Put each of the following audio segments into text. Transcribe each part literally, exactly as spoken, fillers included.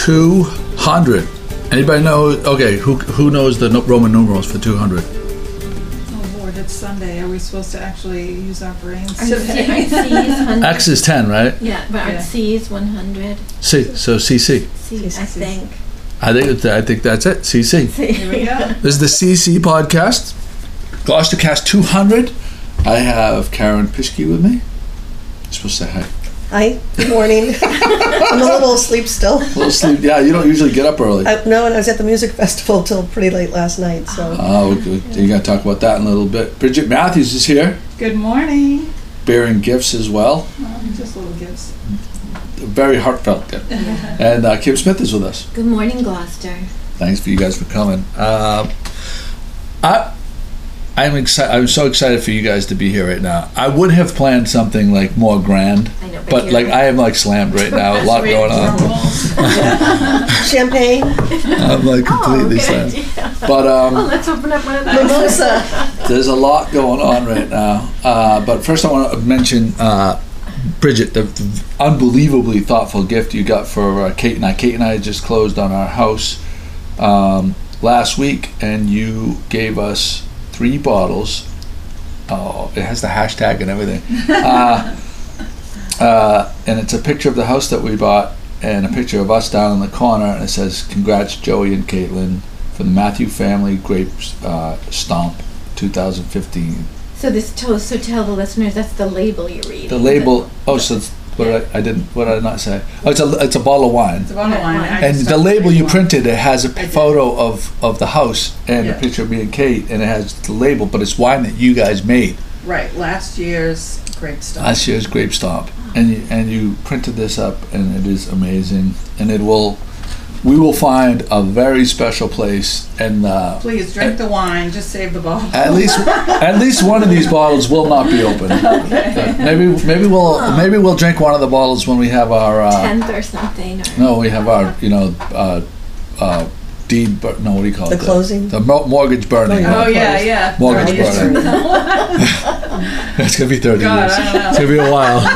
two hundred. Anybody know? Okay, who who knows the Roman numerals for two hundred? Oh Lord, it's Sunday. Are we supposed to actually use our brains Aren't today? C- aren't C's one hundred? X is ten, right? Yeah, but aren't Yeah. C's one hundred? C. So C C. C, I think. I think it's- I think that's it. C C. Here we go. This is the C C podcast. Gloucestercast two hundred. I have Karen Pischke with me. You're supposed to say hi. Hi, good morning. I'm a little asleep still. A little sleep. Yeah, you don't usually get up early. I, no, and I was at the music festival till pretty late last night, so. Oh, good. You got to talk about that in a little bit. Bridget Matthews is here, Good morning. bearing gifts as well. Oh, just little gifts. A very heartfelt gift. And uh, Kim Smith is with us. Good morning, Gloucester. Thanks for you guys for coming. Uh, I, I'm excited. I'm so excited for you guys to be here right now. I would have planned something like more grand, I know, but, but you're like I am like slammed right now. A lot Sweet going on. drumrolls. Champagne, I'm like completely oh, good slammed. idea. But um, Oh, let's open up one of those. mimosa. there's a lot going on right now. Uh, but first, I want to mention uh, Bridget, the, the unbelievably thoughtful gift you got for uh, Kate and I. Kate and I just closed on our house um, last week, and you gave us three bottles. Oh, it has the hashtag and everything. Uh, uh, and it's a picture of the house that we bought, and a picture of us down in the corner, and it says, "Congrats, Joey and Caitlin, for the Matthew Family Grape uh, Stomp twenty fifteen." So this to, so tell the listeners that's the label you read. The label. Oh, so it's, what did I, I didn't. What did I not say? Oh, it's a it's a bottle of wine. It's a bottle of wine. I And just the stuck label the you wine. printed, it has a I did. photo of, of the house and a Yeah. picture of me and Kate, and it has the label, but it's wine that you guys made Right, last year's grape stuff. last year's Grape Stomp, and you, and you printed this up, and it is amazing, and it will. We will find a very special place, and uh, Please drink the wine. Just save the bottle. at least at least one of these bottles will not be open. Okay. Maybe maybe we'll Oh. maybe we'll drink one of the bottles when we have our. Uh, tenth or something. Or No, we have our, you know, uh, uh, deed, bur- no, what do you call The it? closing? The mo- mortgage burning. Oh, Oh yeah, yeah. Mortgage Oh, yes. burning. It's going to be thirty God, years. I don't know. It's going to be a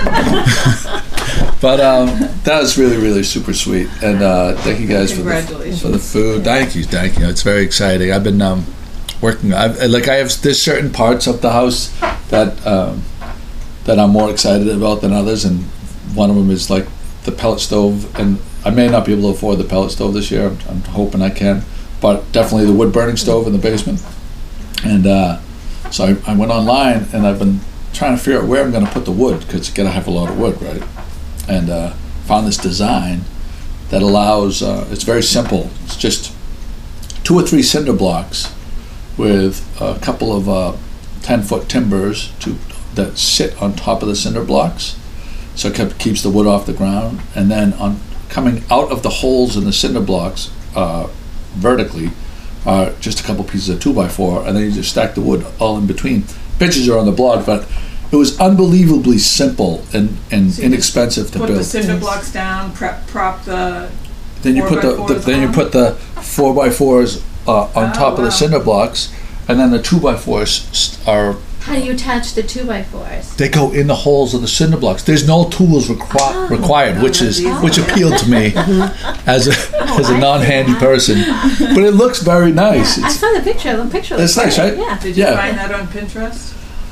while. But um, that was really, really super sweet. And uh, thank you guys for the, Congratulations. for the food. Thank you, thank you. It's very exciting. I've been um, working, I've, like I have, there's certain parts of the house that um, that I'm more excited about than others. And one of them is like the pellet stove, and I may not be able to afford the pellet stove this year. I'm, I'm hoping I can, but definitely the wood burning stove in the basement. And uh, so I, I went online, and I've been trying to figure out where I'm going to put the wood, because you got to have a lot of wood, right? And uh, found this design that allows. Uh, it's very simple. It's just two or three cinder blocks with a couple of uh, ten foot timbers to that sit on top of the cinder blocks, so it kept, keeps the wood off the ground. And then on coming out of the holes in the cinder blocks uh, vertically are just a couple pieces of two by four, and then you just stack the wood all in between. Pictures are on the blog, but it was unbelievably simple and, and So you inexpensive to Put build. the cinder blocks down. Prep, prop the. Then you four put by the, the fours then you on? put the four by fours uh, on Oh, top of the wow. cinder blocks, and then the two by fours st- are how do you attach the two by fours? they go in the holes of the cinder blocks. There's no tools requi- Oh. required, Oh, which that's is easy. which appealed to me as a as a I non-handy see. person. But it looks very nice. I It's, saw the picture. The picture It's looks nice, great. right? Yeah. Did you Yeah. find that on Pinterest?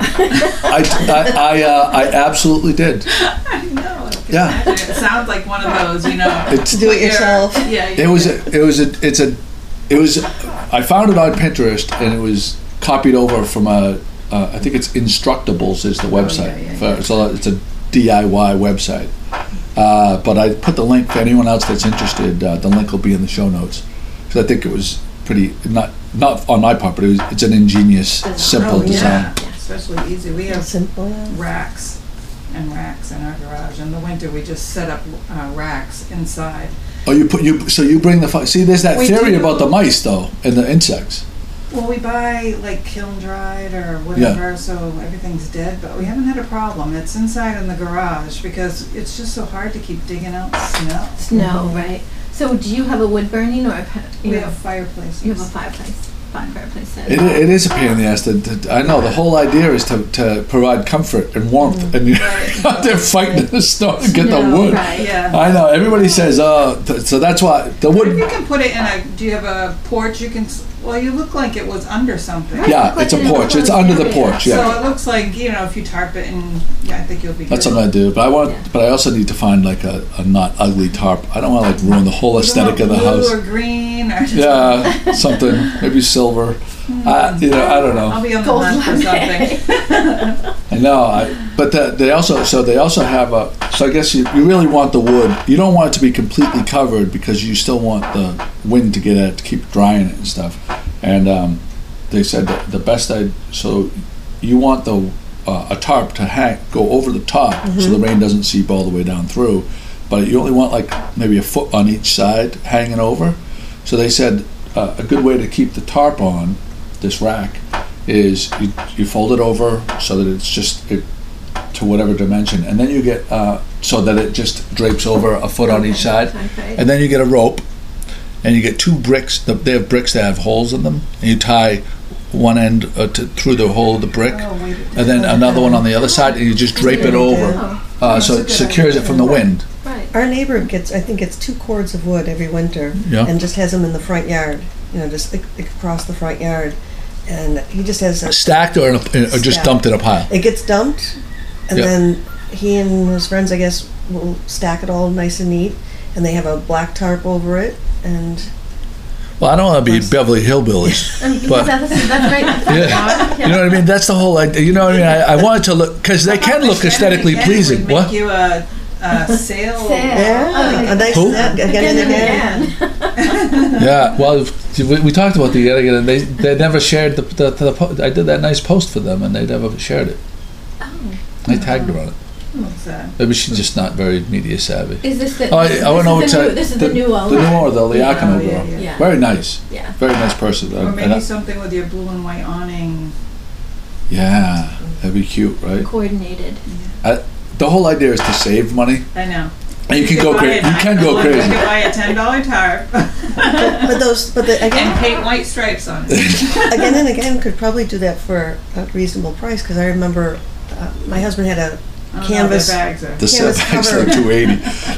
I I I, uh, I absolutely did. I know. I can Yeah. imagine. It sounds like one of those, you know. It's Do it yourself. Yeah. It was a, it was a, it's a, it was. I found it on Pinterest, and it was copied over from a. Uh, I think it's Instructables is the website. Oh, yeah, yeah, For, yeah. It's, a, it's a D I Y website. Uh, but I put the link for anyone else that's interested. Uh, the link will be in the show notes, because I think it was pretty not not on my part, but it was, it's an ingenious, Design. simple Oh, design. yeah. Especially easy. We have Simple. yeah. racks and racks in our garage. In the winter, we just set up uh, racks inside. Oh, you put you so you bring the fi- see. There's that We theory do. about the mice though and the insects. Well, we buy like kiln dried or whatever, so everything's dead, but we haven't had a problem. It's inside in the garage because it's just so hard to keep digging out snow. Snow, right? So do you have a wood burning or a, pa- you We have, have fireplaces. you have a fireplace? fun fireplace set. It, it is a pain in the ass. To, to, I know the whole idea is to, to provide comfort and warmth, Mm. and you're out there fighting in the snow to get the No, wood. right. Yeah. I know everybody says, "Oh," th- so that's why the What if wood. you can put it in a, do you have a porch you can, s- well, you look like it was under something. Right. Yeah, it's a porch. It's under the porch. Yeah. So it looks like, you know, if you tarp it and, yeah, I think you'll be good. That's something I do, but I want, Yeah. but I also need to find like a, a not ugly tarp. I don't want to like ruin the whole You don't aesthetic of want the house. Blue or green or just. Yeah, something maybe silver. I, you know, I don't I'll know. be on the Gold hunt for laminate. something. I know. I, but the, they also, so they also have a. So I guess you, you really want the wood. You don't want it to be completely covered because you still want the wind to get at it to keep drying it and stuff. And um, they said that the best I so you want the uh, a tarp to hang go over the top so the rain doesn't seep all the way down through, but you only want like maybe a foot on each side hanging over. So they said uh, a good way to keep the tarp on this rack is you, you fold it over so that it's just it, to whatever dimension, and then you get uh, so that it just drapes over a foot on each side, Okay. and then you get a rope, and you get two bricks. The, they have bricks that have holes in them, and you tie one end uh, to, through the hole of the brick, Oh, wait. and then another one on the other side, and you just drape it over, Oh, uh, so it secures it from the wind. right. Our neighbor gets, I think, gets two cords of wood every winter, Yeah. and just has them in the front yard. You know, just ac- across the front yard, and he just has a, Stacked or, in a, or just Stacked. dumped in a pile. it gets dumped, and Yeah. then he and his friends, I guess, will stack it all nice and neat, and they have a black tarp over it, and Well, I don't want to be Beverly Hillbillies, Um, but that's, that's right. That's right. yeah, you know what I mean. That's the whole idea. You know what I mean. I, I want it to look because they can look aesthetically Again, pleasing. would Make What? you a, a sail. Sail. yeah, Oh, a nice Who? set again, Again and and again. again. Yeah, well, we, we talked about the other, and they they never shared the the, the po- I did that nice post for them, and they never shared it. Oh. I tagged her on it. What's that? Maybe she's just not very media savvy. Is this the? Oh, I, this, I went this over is to the new, this is the, new owner. the new owner, the Liacono Oh, yeah, girl. yeah. Yeah. Very nice, Yeah. very nice person. Or And- and maybe I- something with your blue and white awning. yeah, that'd be cute, right? Coordinated. I, the whole idea is to save money, I know. and you can could go buy crazy. a- You can go You crazy. could buy a ten dollar tarp But those, but the, and again, paint white stripes on it. again and again, could probably do that for a reasonable price. Because I remember uh, my husband had a Oh, no, Canvas. their bags are. The Canvas setbacks cover. are two eighty.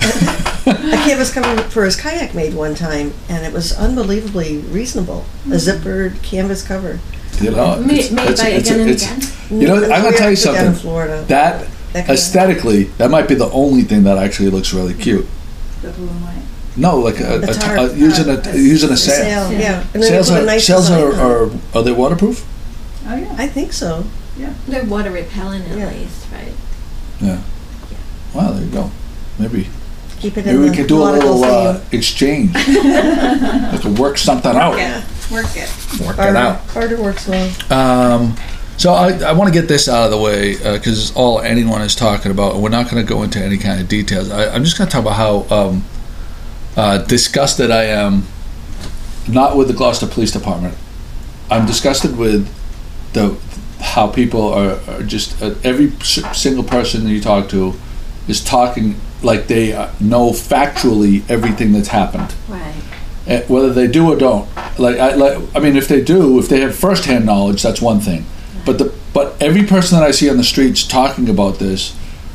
a canvas cover for his kayak made one time, and it was unbelievably reasonable. A zippered canvas cover. You know, Made, it's- made it's- by it's- again and it's- again. You know, I'm gonna We tell you actually down in something. Florida. That That kind of- aesthetically, that might be the only thing that actually looks really cute. The blue and white. No, like a, A a, tarp. a- using a Uh, using a The sail. sail, yeah. And then Sails they put a are nice sails design are, on it. are are they waterproof? Oh, yeah. I think so. They're water repellent at Yeah. least, right? Yeah. Wow, there you go. Maybe Keep it maybe in we the could do a nautical little uh, theme. exchange. We could work something out. Yeah, work it. Work it Barter, out. barter works well. Um, so I, I want to get this out of the way because all anyone is talking about, and we're not going to go into any kind of details. I, I'm just going to talk about how um, uh, disgusted I am, not with the Gloucester Police Department. I'm disgusted with the how people are, are just uh, every s- single person that you talk to is talking like they uh, know factually everything that's happened. Right. Uh, whether they do or don't. Like I, like, I mean, if they do, if they have firsthand knowledge, that's one thing. But the but every person that I see on the streets talking about this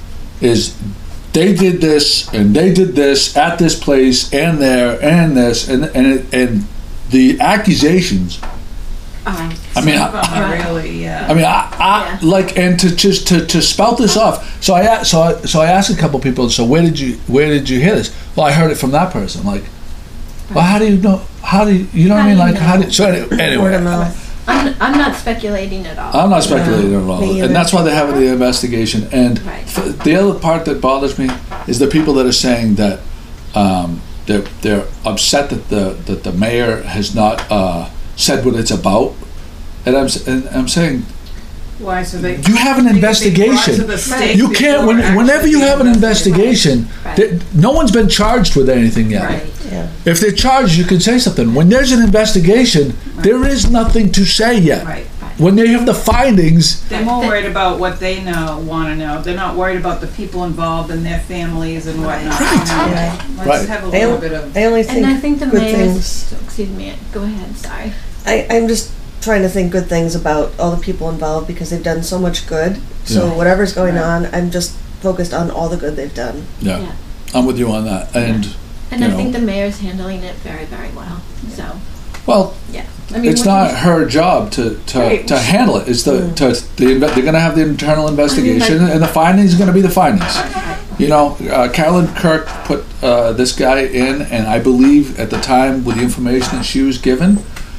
is they did this and they did this at this place and there and this and and it, and the accusations. Um, I mean, Some of I, them are Right. really, yeah. I mean, I, I Yeah. like, and to just to, to spout this off. So I a- so I, so I asked a couple people. So where did you where did you hear this? Well, I heard it from that person. Like, well, how do you know? How do you you know what I How mean? do you Like, how know? do so any- Word of anyway? mouth. I'm, I'm not speculating at all. I'm not speculating at all, me either. and that's why they're having the investigation. And Right. f- the other part that bothers me is the people that are saying that um, they're they're upset that the that the mayor has not uh, said what it's about. And I'm s- and I'm saying Why, so they. you have an they could be brought investigation. to the stake You can't when, before whenever you actually have an being investigation. Right. th- no one's been charged with anything yet. Right. Yeah. If they're charged, you can say something. When there's an investigation, there is nothing to say yet. Right. When they have the findings, They're more worried about what they know, want to know. They're not worried about the people involved and their families and whatnot. Right. You know? Right. Let's Right. have a I, little on- bit of. I only think, And I think the good mayor's, things. excuse me, go ahead, sorry. I, I'm just trying to think good things about all the people involved because they've done so much good. So Yeah. whatever's going Right. on, I'm just focused on all the good they've done. Yeah. Yeah. I'm with you on that. And, And you I know, think the mayor's handling it very, very well. So, well, yeah. I mean, it's what not he's- her job to, to, Right. to handle it. It's the, Mm. to, the, inve- they're going to have the internal investigation, like- and the findings are going to be the findings. You know, uh, Carolyn Kirk put uh, this guy in, and I believe at the time with the information that she was given,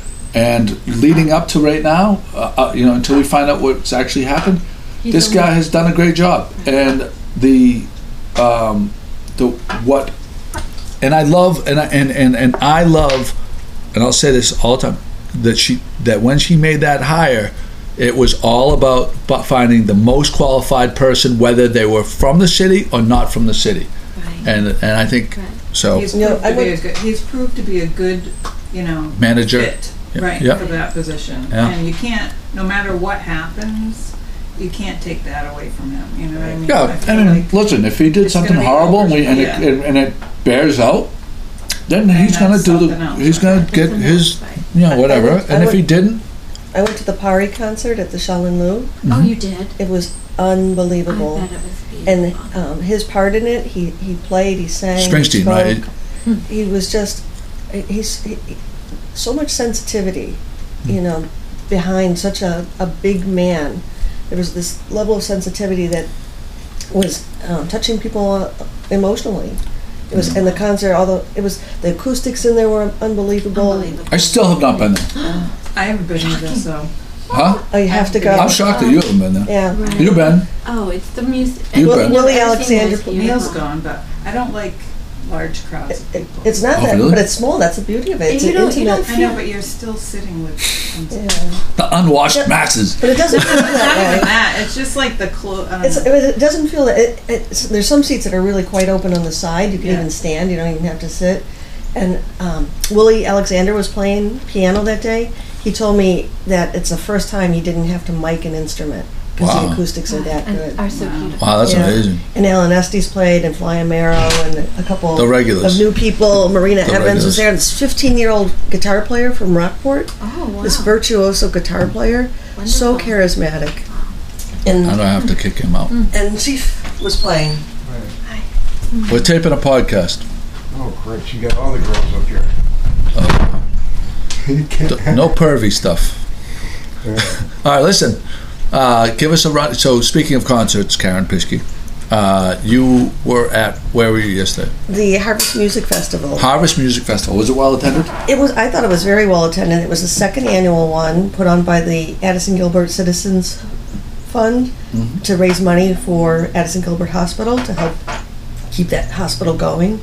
and leading up to right now, uh, uh, you know, until we find out what's actually happened, he's this only- guy has done a great job. And the, um, the what, and I love, and I, and, and and I love, and I'll say this all the time, that she that when she made that hire, it was all about bu- finding the most qualified person, whether they were from the city or not from the city. Right. And and I think Right. so. He's No, proved I to be a would- good, he's proved to be a good, you know, Manager. fit, Yeah, right, yeah. for that position. Yeah. And you can't, no matter what happens, you can't take that away from him, you know what I mean? Yeah, I feel I mean, like- listen, if he did it's something gonna be horrible and we and over- it, and it bears out, then Then he's gonna that's do the something else, he's gonna That's get something his else, right. you know I- I whatever. would- I And if would- he didn't, I went to the Pari concert at the Shaolin Lu. Oh, you did? It was I unbelievable. bet it was And beautiful. um, his part in it, he, he played, he sang, he Springsteen, spoke. right? He was just, he's he, he- so much sensitivity, you know, behind such a, a big man. There was this level of sensitivity that was um, touching people uh, emotionally. It was, and the concert, although it was, the acoustics in there were unbelievable. Unbelievable. I still have not been there. I haven't been either, so. Huh? Oh, you have to go. I'm shocked that you haven't been there. Yeah. Right. You've been. Oh, it's the music. You've Will- been. Willie Everything Alexander- was Neil's beautiful. gone, but I don't like large crowds It, of it, people. it's not Oh, that, really? but it's small. That's the beauty of it. It's You an don't- you intimate. don't I know, but you're still sitting with, some- Yeah. The unwashed Yeah. masses. But it doesn't feel It's not that even way. that, it's just like the clo, I don't It's, know. it doesn't feel that. It, it's, there's some seats that are really quite open on the side. You can Yeah. even stand. You don't even have to sit. And um, Willie Alexander was playing piano that day. He told me that it's the first time he didn't have to mic an instrument because Wow. the acoustics are that And good. are so Wow. beautiful. Wow, that's Yeah. amazing. And Alan Estes played, and Fly Amaro, and a couple The regulars. of new people. Marina The Evans regulars. was there. This fifteen-year-old guitar player from Rockport. Oh, wow. This virtuoso guitar player, so Wonderful. charismatic. I And don't have to kick him out. and Chief was playing. We're taping a podcast. Oh, great. You got all the girls up here. Uh, You can't d- no pervy stuff. Yeah. All right, listen. Uh, give us a run. So, speaking of concerts, Karen Pischke, uh, you were at where were you yesterday? The Harvest Music Festival. Harvest Music Festival. Was it well attended? It was. I thought it was very well attended. It was the second annual one put on by the Addison Gilbert Citizens Fund Mhm. to raise money for Addison Gilbert Hospital to help keep that hospital going.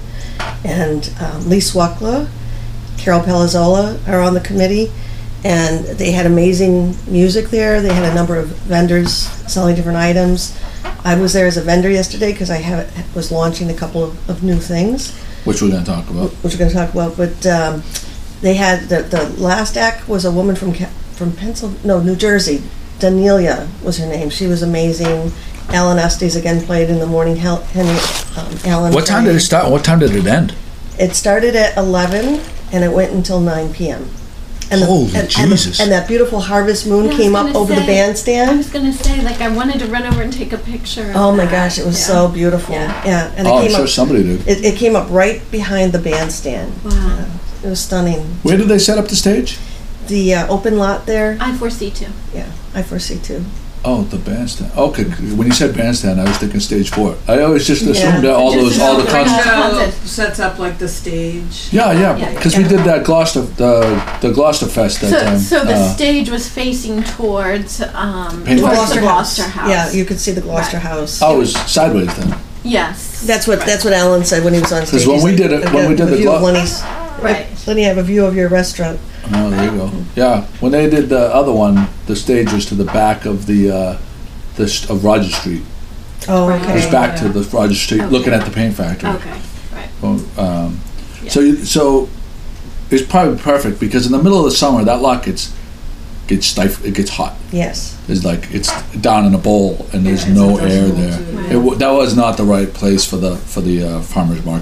And um, Lee Swakla, Carol Pelazzola are on the committee, and they had amazing music there. They had a number of vendors selling different items. I was there as a vendor yesterday because I have, was launching a couple of, of new things, Which we're going to talk about. which we're going to talk about. But um, they had the, the last act was a woman from Ca- from Pennsylvania, no, New Jersey. Danielia was her name. She was amazing. Alan Estes again played in the morning. Hel- Henry, um, Alan. What time did it played. start? What time did it end? It started at eleven and it went until nine p.m. And Holy and, Jesus. And, and that beautiful harvest moon I was came up gonna over the say- I bandstand. was gonna say, like, I wanted to run over and take a picture. Of Oh my that. gosh, it was Yeah. so beautiful. Yeah. Yeah, and it Oh, I'm came sure up. somebody did. It, it came up right behind the bandstand. Wow. It was stunning. Where did they set up the stage? The uh, open lot there. I foresee too. Yeah, I foresee too. Oh, the bandstand. Okay, when you said bandstand, I was thinking stage four. I always just assumed Yeah. that all Just those, all the assumed concerts. Concert. Ringo sets up like the stage. Yeah, yeah, Yeah. because we did that Gloucester, the the Gloucester Fest that So, time. so the Uh, stage was facing towards um, Paint towards Gloucester the Gloucester House. Yeah, you could see the Gloucester Right. House. I was sideways then. Yes. That's what Right. that's what Alan said when he was on stage. 'Cause when He's we like, did it- "I've when got we did a the view of Glo- Lenny's. Right. Lenny, have a view of your restaurant. Oh, there you go. Yeah, when they did the other one, the stage was to the back of the uh, the st- of Roger Street. Oh, Right. It was okay. back to the Roger Street, Okay. looking at the paint factory. Okay. Right. Well, Um, Yeah. So, you- so it's probably perfect because in the middle of the summer, that lot gets gets stif- It gets hot. Yes. It's like it's down in a bowl and there's Yeah, it's no a dust air bowl, there. too. Right. It w- that was not the right place for the for the uh, farmers market.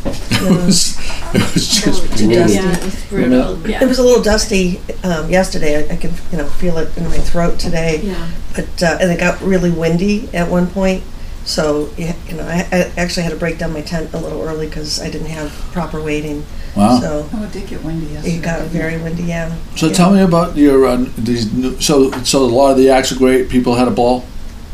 It was, it was just Too brutal. dusty. Yeah, it was brutal. Yeah. It was a little dusty um, yesterday. I, I can, you know, feel it in my throat today. Yeah. But uh, and it got really windy at one point. So you you know, I, I actually had to break down my tent a little early because I didn't have proper weighting. Wow. So Oh, it did get windy yesterday. it got didn't very it? windy. Yeah. So Yeah. tell me about your uh, these. New, so so a lot of the acts are great. People had a ball.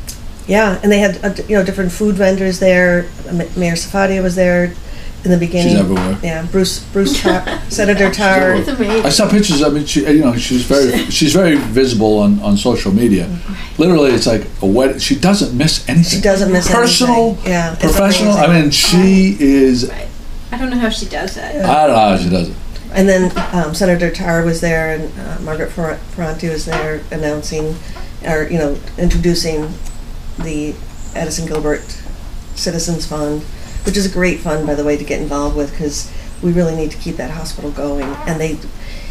Yeah, and they had uh, you know different food vendors there. M- Mayor Safadia was there in the beginning. She's everywhere. Yeah, Bruce Bruce Tar- Senator Tar. It's amazing. I saw pictures. I mean, she, you know, she's very she's very visible on, on social media. Literally, it's like a wedding. She doesn't miss anything. She doesn't miss Personal, anything. Yeah, it's professional. I amazing. mean, she is. Right. I don't know how she does that. I don't know how she does it. And then um, Senator Tar was there, and uh, Margaret Fer- Ferranti was there announcing, or you know, introducing the Addison Gilbert Citizens Fund, which is a great fund, by the way, to get involved with because we really need to keep that hospital going. And they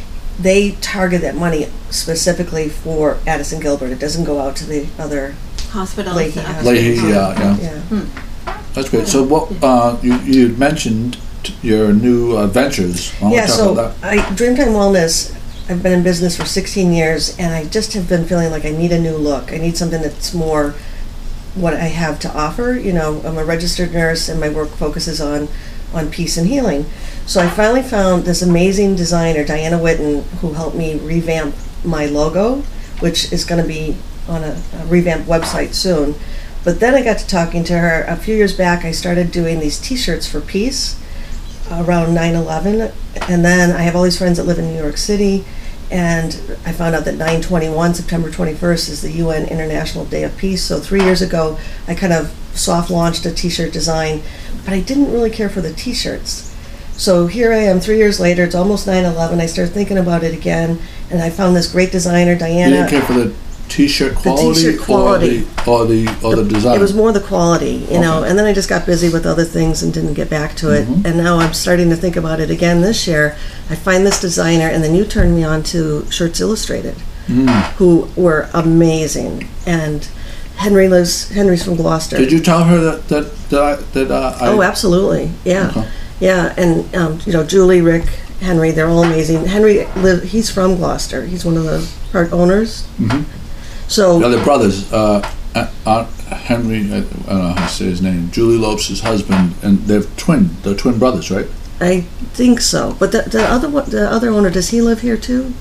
they target that money specifically for Addison Gilbert. It doesn't go out to the other. Hospitals. Leahy uh, Hospital. Leahy, yeah, yeah. Yeah. That's great. So what uh, you you mentioned t- your new uh, ventures. Why don't we Yeah, talk so about that? I, Dreamtime Wellness, I've been in business for sixteen years, and I just have been feeling like I need a new look. I need something that's more what I have to offer. You know, I'm a registered nurse, and my work focuses on, on peace and healing. So I finally found this amazing designer, Diana Witten, who helped me revamp my logo, which is going to be on a, a revamped website soon. But then I got to talking to her. A few years back, I started doing these T-shirts for peace around nine eleven, and then I have all these friends that live in New York City, and I found out that nine twenty-one, September twenty-first, is the U N International Day of Peace. So three years ago, I kind of soft launched a T-shirt design, but I didn't really care for the T-shirts. So here I am, three years later. It's almost nine eleven. I started thinking about it again, and I found this great designer, You Diana. didn't care for the T-shirt quality, T-shirt quality. or the or the or the, design. It was more the quality, you know, Okay. and then I just got busy with other things and didn't get back to it. Mhm. And now I'm starting to think about it again this year. I find this designer, and then you turned me on to Shirts Illustrated, Mm. who were amazing. And Henry lives, Henry's from Gloucester. Did you tell her that that that, I, that uh, I? Oh, absolutely. Yeah. Okay. Yeah. And, um, you know, Julie, Rick, Henry, they're all amazing. Henry, live, he's from Gloucester. He's one of the part owners. Mhm. So, The other brothers, uh, uh, uh, Henry, I, I don't know how to say his name, Julie Lopes' husband, and they're twin. They're twin brothers, right? I think so. But the, the other one, the other owner, does he live here too?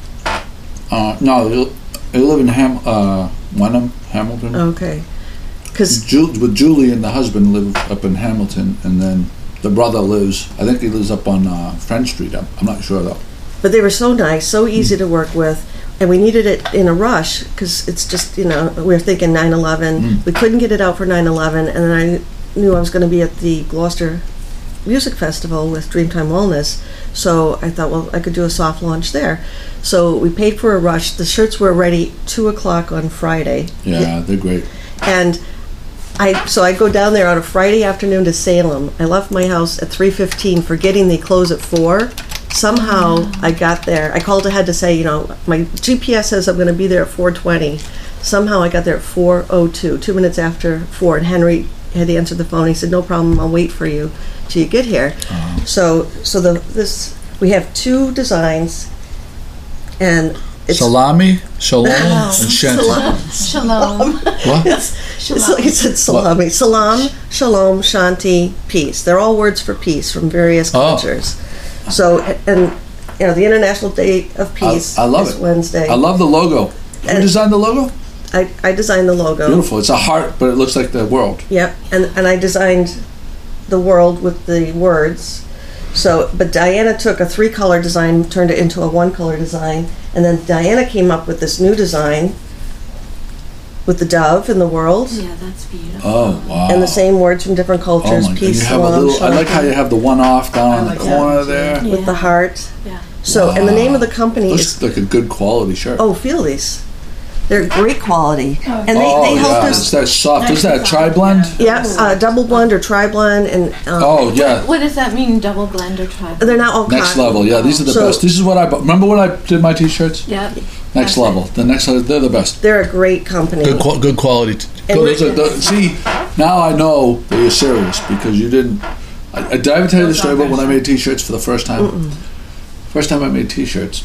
Uh, no, they, they live in Ham, uh, Wenham, Hamilton. Okay. Because Ju- with Julie and the husband live up in Hamilton, and then the brother lives. I think he lives up on uh, French Street. I'm, I'm not sure though. But they were so nice, so easy to work with, and we needed it in a rush because it's just, you know, we were thinking nine eleven. Mm. We couldn't get it out for nine eleven, and then I knew I was going to be at the Gloucester Music Festival with Dreamtime Wellness, so I thought, well, I could do a soft launch there. So we paid for a rush. The shirts were ready two o'clock on Friday. Yeah, they're great. And I so I go down there on a Friday afternoon to Salem. I left my house at three fifteen, forgetting they close at four. Somehow I got there. I called ahead to say, you know, my G P S says I'm going to be there at four twenty. Somehow I got there at four oh two, two minutes after four, and Henry had answered the phone. He said, "No problem, I'll wait for you till you get here." Uh, So, so the this we have two designs, and it's salami, shalom, and shanty. Shalom. What? It's, Shalom. it's, he said salami. Salam, shalom, shanti, peace. They're all words for peace from various Oh. cultures. So, and, you know, the International Day of Peace I love is it. Wednesday. I love the logo. Who And- designed the logo? I, I designed the logo. Beautiful. It's a heart, but it looks like the world. Yep, and, and I designed the world with the words. So, but Diana took a three-color design, turned it into a one-color design, and then Diana came up with this new design with the dove in the world. Yeah, that's beautiful. Oh wow! And the same words from different Oh cultures. my God! Peace, You have a salam, little. I like how you shanti, have the one off down I in like the that corner one, too. there. with the Yeah. heart. Yeah. So, and the name of the company Looks is, like a good quality shirt. oh, feel these. They're great quality. Oh, And they, Oh, they helped yeah, us, it's that soft. Nice Is that design, tri blend? yeah. yeah, uh, double blend or tri blend, and um, Oh yeah, What does that mean, double blend or tribal? they're not all next cotton. level. Yeah, these are the So- best. This is what I bought. Remember when I did my t-shirts? Yep. Next That's it. level. The next level. They're the best. They're a great company. Good, qu- good quality. T- And those we're- are the- see, now I know that you're serious because you didn't. I, I did I ever tell you the Those story on about when I their made T-shirts for the first time? Mm-mm. First time I made T-shirts,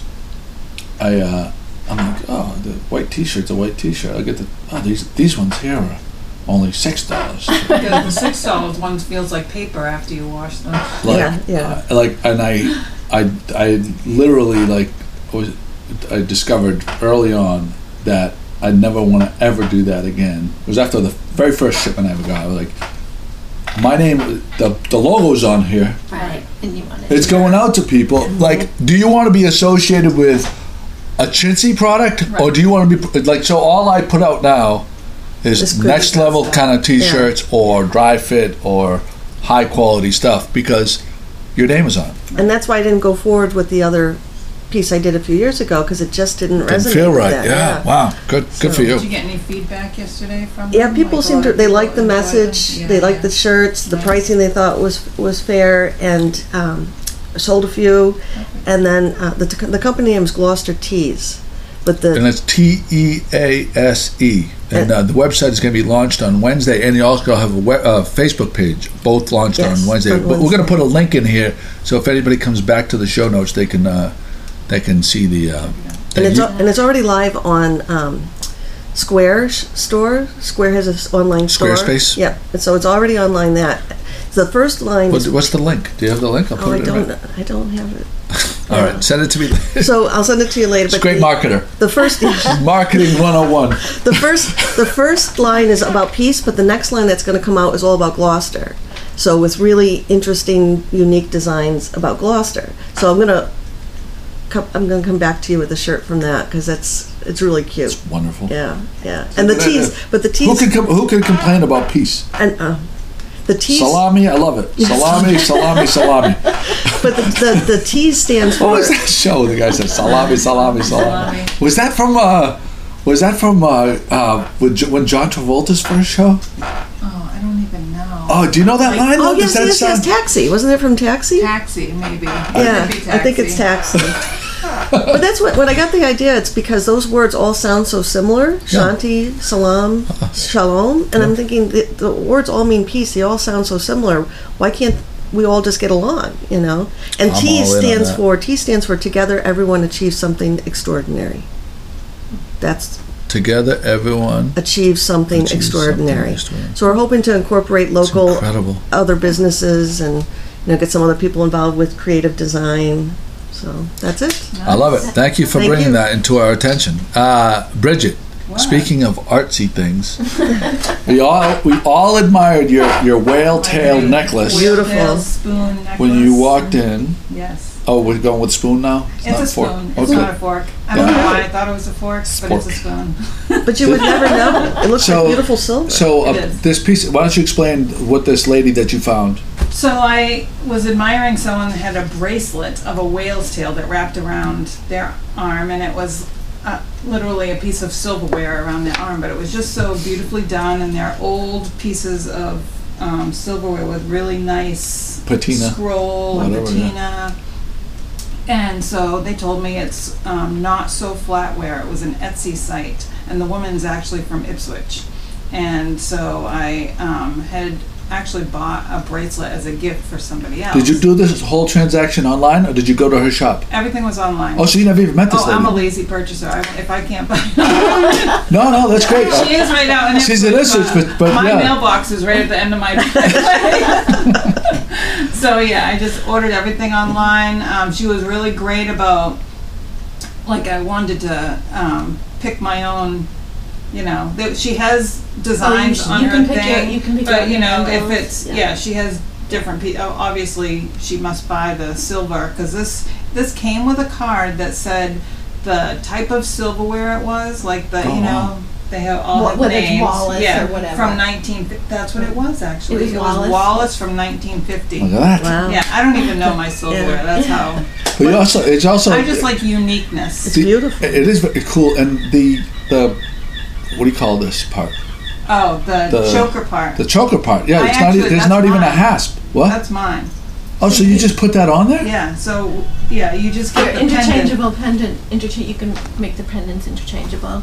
I uh, I'm like, oh, the white T-shirt's a white T-shirt. I get the oh these these ones here are only six dollars. Because the six dollars ones feels like paper after you wash them. Like, Yeah, yeah. uh, like, and I, I, I literally like was I discovered early on that I never want to ever do that again. It was after the very first shipment I ever got. I was like, my name, the the logo's on here. Right. And you want it. It's going out to people. Like, do you want to be associated with a chintzy product, or Right. do you want to be like? So all I put out now It's is good next stuff. level kind of T-shirts or dry fit or high quality stuff because your name is on it. And that's why I didn't go forward with the other piece I did a few years ago, because it just didn't Didn't resonate feel with right. that. Yeah. Wow. Good. Good So- for you. Did you get any feedback yesterday from Yeah, them? people Like, seem a lot to, of they people liked the enjoyed them? message, Yeah, they liked yeah. the shirts, the Yeah. pricing they thought was was fair, and um, sold a few. And then uh, the, the company name is Gloucester Tees. But the And it's T E A S E. And uh, the website is going to be launched on Wednesday, and you also have a we- uh, Facebook page, both launched Yes, on Wednesday. on But we're going to Wednesday. put a link in here, so if anybody comes back to the show notes, they can uh, they can see the. Uh, And it's, you- al- and it's already live on um, Square sh- store. Square has an online store. Squarespace? Yep. And so it's already online that. The first line what, is, what's the link? Do you have the link? I'll oh, put I it in. don't, right- I don't have it. All right, send it to me. So I'll send it to you later. It's a but great the, marketer. The first, Marketing one oh one. the first, the first line is about peace, but the next line that's going to come out is all about Gloucester. So with really interesting, unique designs about Gloucester. So I'm gonna, come, I'm gonna come back to you with a shirt from that because it's it's really cute. It's wonderful. Yeah, yeah. And the Good tees, idea. but the Who tees, can com- who can complain about peace? and uh, the tees, Salami, I love it. Salami, salami, salami. but the, the the tees stands What for. was that show? The guy said salami, salami, salami. Salami. Was that from? Uh, was that from? Uh, uh, when Jo- when John Travolta's first show? Oh, I don't even know. Oh, do you know that line? Oh Does yes, that yes, yes. sound- Taxi, wasn't it from Taxi? Taxi, maybe. Yeah, Could be I think it's Taxi. But that's what when I got the idea. It's because those words all sound so similar: Shanti, Salam, Shalom, and I'm thinking the, the words all mean peace. They all sound so similar. Why can't we all just get along? You know. And I'm T all in on stands that. for T stands for Together Everyone Achieves Something Extraordinary. That's Together, everyone. achieves something Achieves extraordinary. something extraordinary. So we're hoping to incorporate It's local incredible. other businesses and you know get some other people involved with creative design. So that's it. I love it. Thank you for Thank bringing you. that into our attention, uh, Bridget. What? Speaking of artsy things, we all we all admired your your whale tail My necklace whale Beautiful. tail spoon necklace. when you walked in. Yes. Oh, we're going with spoon now. It's, not a fork. spoon. It's Okay. not a fork. I don't Yeah. know why I thought it was a fork, but it's a Spork. spoon. But you would never know. It looks So- like beautiful silver. So uh, It is. this piece. Why don't you explain what this lady that you found? So I was admiring someone that had a bracelet of a whale's tail that wrapped around their arm, and it was uh, literally a piece of silverware around their arm, but it was just so beautifully done, and they're old pieces of um, silverware with really nice Patina. scroll Whatever, and patina. And so they told me it's um, not so flatware. It was an Etsy site, and the woman's actually from Ipswich. And so I um, had actually bought a bracelet as a gift for somebody else. Did you do this whole transaction online, or did you go to her shop? Everything was online. Oh, so you never even met this Oh, lady? I'm a lazy purchaser. I, if I can't buy it, No, no, that's great. she is right now. And She's in Ipswich, but- but my yeah. mailbox is right at the end of my driveway. So yeah, I just ordered everything online. Um, she was really great about, like, I wanted to um, pick my own. You know, that she has designs sh- on you her can pick your- thing, you can pick your but own you know, if handles, it's yeah. yeah. she has different. Pe- oh, obviously, she must buy the silver because this this came with a card that said the type of silverware it was, like the Oh, you know wow. they have all Wha- have whether it's names. Wallace yeah, or whatever. from nineteen. That's what it was actually. It was Wallace? Wallace from nineteen fifty. Look at that. Wow. Yeah, I don't even know my silverware. Yeah. That's how But you also, it's also. I just like uniqueness. It's beautiful. It is very cool, and the the what do you call this part? Oh, the, The- choker part. The choker part. Yeah, I it's not. actually- e- There's that's not even a mine. hasp. What? That's mine. Oh, so you just put that on there? Yeah, so, yeah, you just Your get the pendant. interchangeable pendant, intercha- you can make the pendants interchangeable.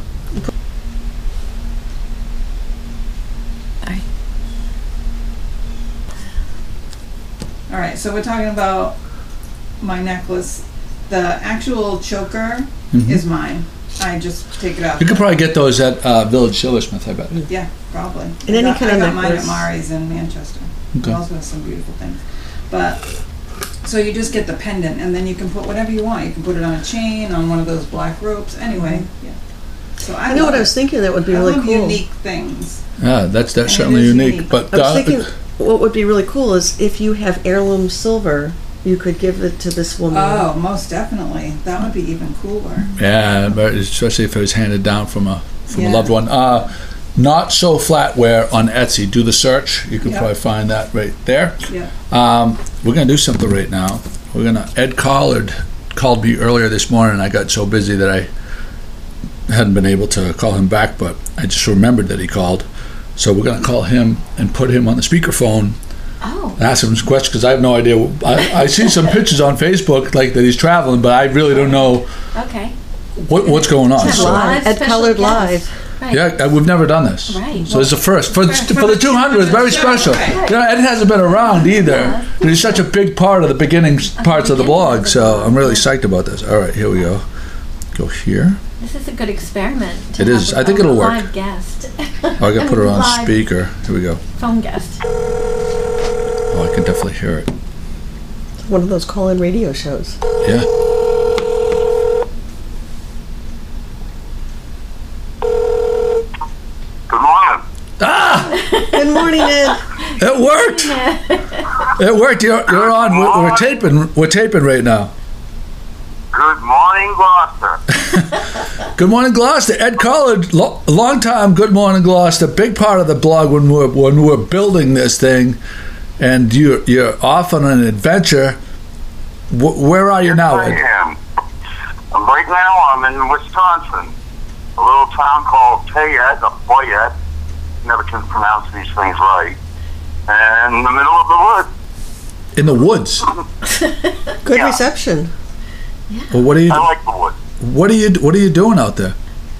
All right, so we're talking about my necklace. The actual choker Mhm. is mine. I just take it out. You could probably get those at uh, Village Silversmith, I bet. Yeah, probably. And any I got, kind I of got mine at necklace. Mari's in Manchester. Okay. It also has some beautiful things. But, so you just get the pendant, and then you can put whatever you want. You can put it on a chain, on one of those black ropes. Anyway, yeah. So I, I know love what I was it. thinking that would be I really love cool. unique things. Yeah, that's that's And it certainly is unique. unique. But I was uh, thinking what would be really cool is if you have heirloom silver, you could give it to this woman. Oh, most definitely. That would be even cooler. yeah, but especially if it was handed down from a from Yeah. a loved one. Uh, Not So Flatware on Etsy. Do the search. You can Yep. probably find that right there. Yeah. Um, we're gonna do something right now. We're gonna. Ed Collard called me earlier this morning. I got so busy that I hadn't been able to call him back, but I just remembered that he called. So we're gonna call him and put him on the speakerphone Oh. and ask him some questions because I have no idea. I, I see some pictures on Facebook like that he's traveling, but I really don't know Okay. what, what's going on. It's So, Live, Ed special Colored guest. Live. Right. yeah, uh, we've never done this. Right. So it's a first for, First. for the two hundred. It's very special. Right. You know, Ed hasn't been around either. Yeah. And he's such a big part of the beginning s- parts of the blog. So I'm really psyched about this. All right, here we go. Go here. This is a good experiment. to It have is. a- I think a it'll work. Live guest. Oh, I got to put her on Live speaker. Here we go. Phone guest. Oh, I can definitely hear it. One of those call-in radio shows. Yeah. Good morning. Ah, Good morning, Ed. it worked. It worked. You're, you're on. We're, we're taping. We're taping right now. Good morning, Gloucester. Good morning, Gloucester. Ed Collard, lo- long time. Good morning, Gloucester. Big part of the blog when we're when we're building this thing, and you're you're off on an adventure. Wh- where are you now, I Ed? am. Um, right now, I'm in Wisconsin, a little town called Payette, or Poyette. Never can pronounce these things right. And in the middle of the woods. In the woods. Good Yeah. reception. Well, what are you I like the woods. What are you What are you doing out there?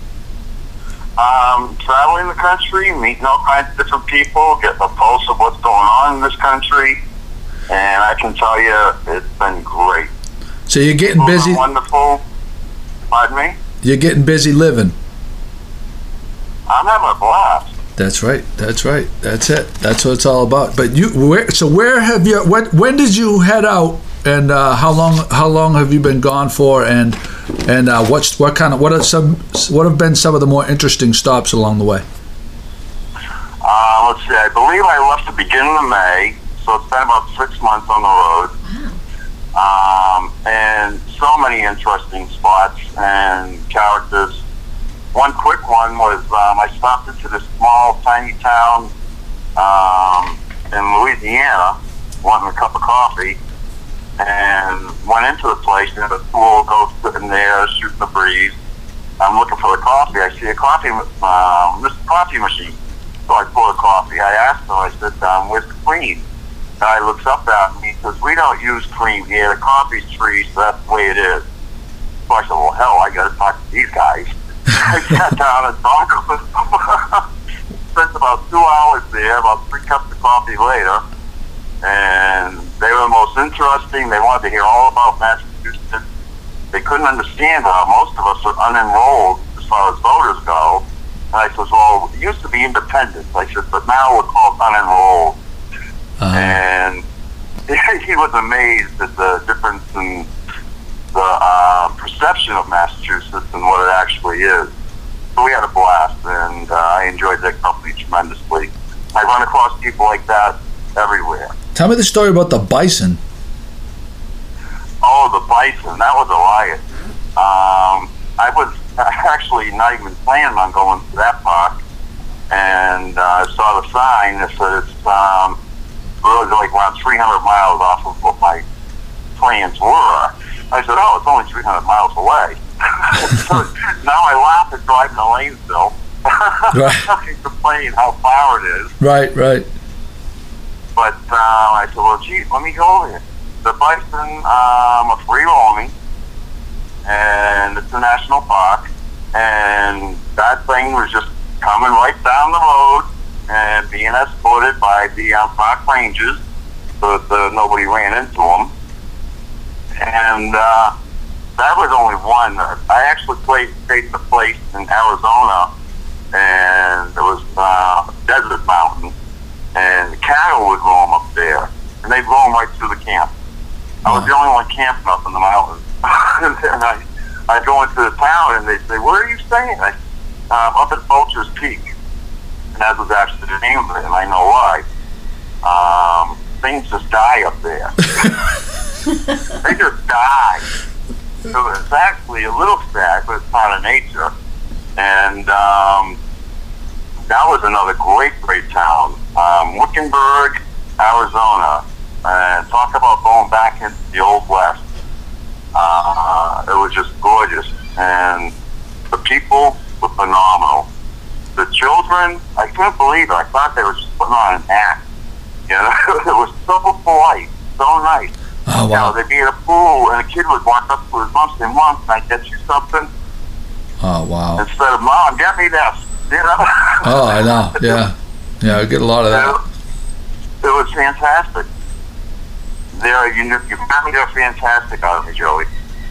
Um, traveling the country, meeting all kinds of different people, getting a pulse of what's going on in this country. And I can tell you, it's been great. So you're getting People are busy. wonderful. Pardon me? You're getting busy living. I'm having a blast. That's right. That's right. That's it. That's what it's all about. But you, where? So where have you? When, when did you head out? And uh, how long? How long have you been gone for? And and uh, what's what kind of what are some? What have been some of the more interesting stops along the way? Uh, let's see, I believe I left the beginning of May, so it's been about six months on the road. Um, and so many interesting spots and characters. One quick one was um, I stopped into this small, tiny town um, in Louisiana, wanting a cup of coffee, and went into the place, and the pool goes sitting there, shooting the breeze. I'm looking for the coffee. I see a coffee, um, this coffee machine. So I pour the coffee. I asked him, I said, um, where's the cream? The guy looks up at me, he says, we don't use cream here. The coffee's free, so that's the way it is. So I said, well, hell, I got to talk to these guys. I sat down and talked with them. Spent about two hours there, about three cups of coffee later. And they were the most interesting. They wanted to hear all about Massachusetts. They couldn't understand how most of us are unenrolled as far as voters go. And I said, well, it used to be independent. I said, but now we're called unenrolled. Uh, And he was amazed at the difference in the uh, perception of Massachusetts and what it actually is. So we had a blast, and uh, I enjoyed that company tremendously. I run across people like that everywhere. tell me the story about the bison. Oh, the bison, that was a riot. Um, I was actually not even planning on going to that park, and uh, I saw the sign that said it's um, really like around three hundred miles off of what my plans were. I said, oh, it's only three hundred miles away. So now I laugh at driving to Lanesville. Right. I complain how far it is. Right, right. But uh, I said, well, gee, let me go over here. The bison um, are free roaming, and it's a national park, and that thing was just coming right down the road and being escorted by the um, park rangers. so that uh, nobody ran into them. And uh, that was only one. I actually played face to place in Arizona, and it was uh, a desert mountain, and the cattle would roam up there, and they'd roam right through the camp. I was the only one camping up in the mountains. And I, I go into the town, and they say, "Where are you staying?" I, um, up at Vulture's Peak. And that was actually the name of it, and I know why. Um, things just die up there. They just die. So it's actually a little sad, but it's part of nature. And um, that was another great, great town. Um, Wickenburg, Arizona. And talk about going back into the Old West. Uh, it was just gorgeous. And the people were phenomenal. The children, I couldn't believe it. I thought they were just putting on an act. You know, it was so polite, so nice. Oh, wow. You know, they'd be at a pool, and a kid would walk up to his mom and say, "Mom, can I get you something?" Oh, wow. Instead of, "Mom, get me this." You know? Oh, I know. Yeah. Yeah, I get a lot of that. It, it was fantastic. They're, you, you family are fantastic out of me, Joey.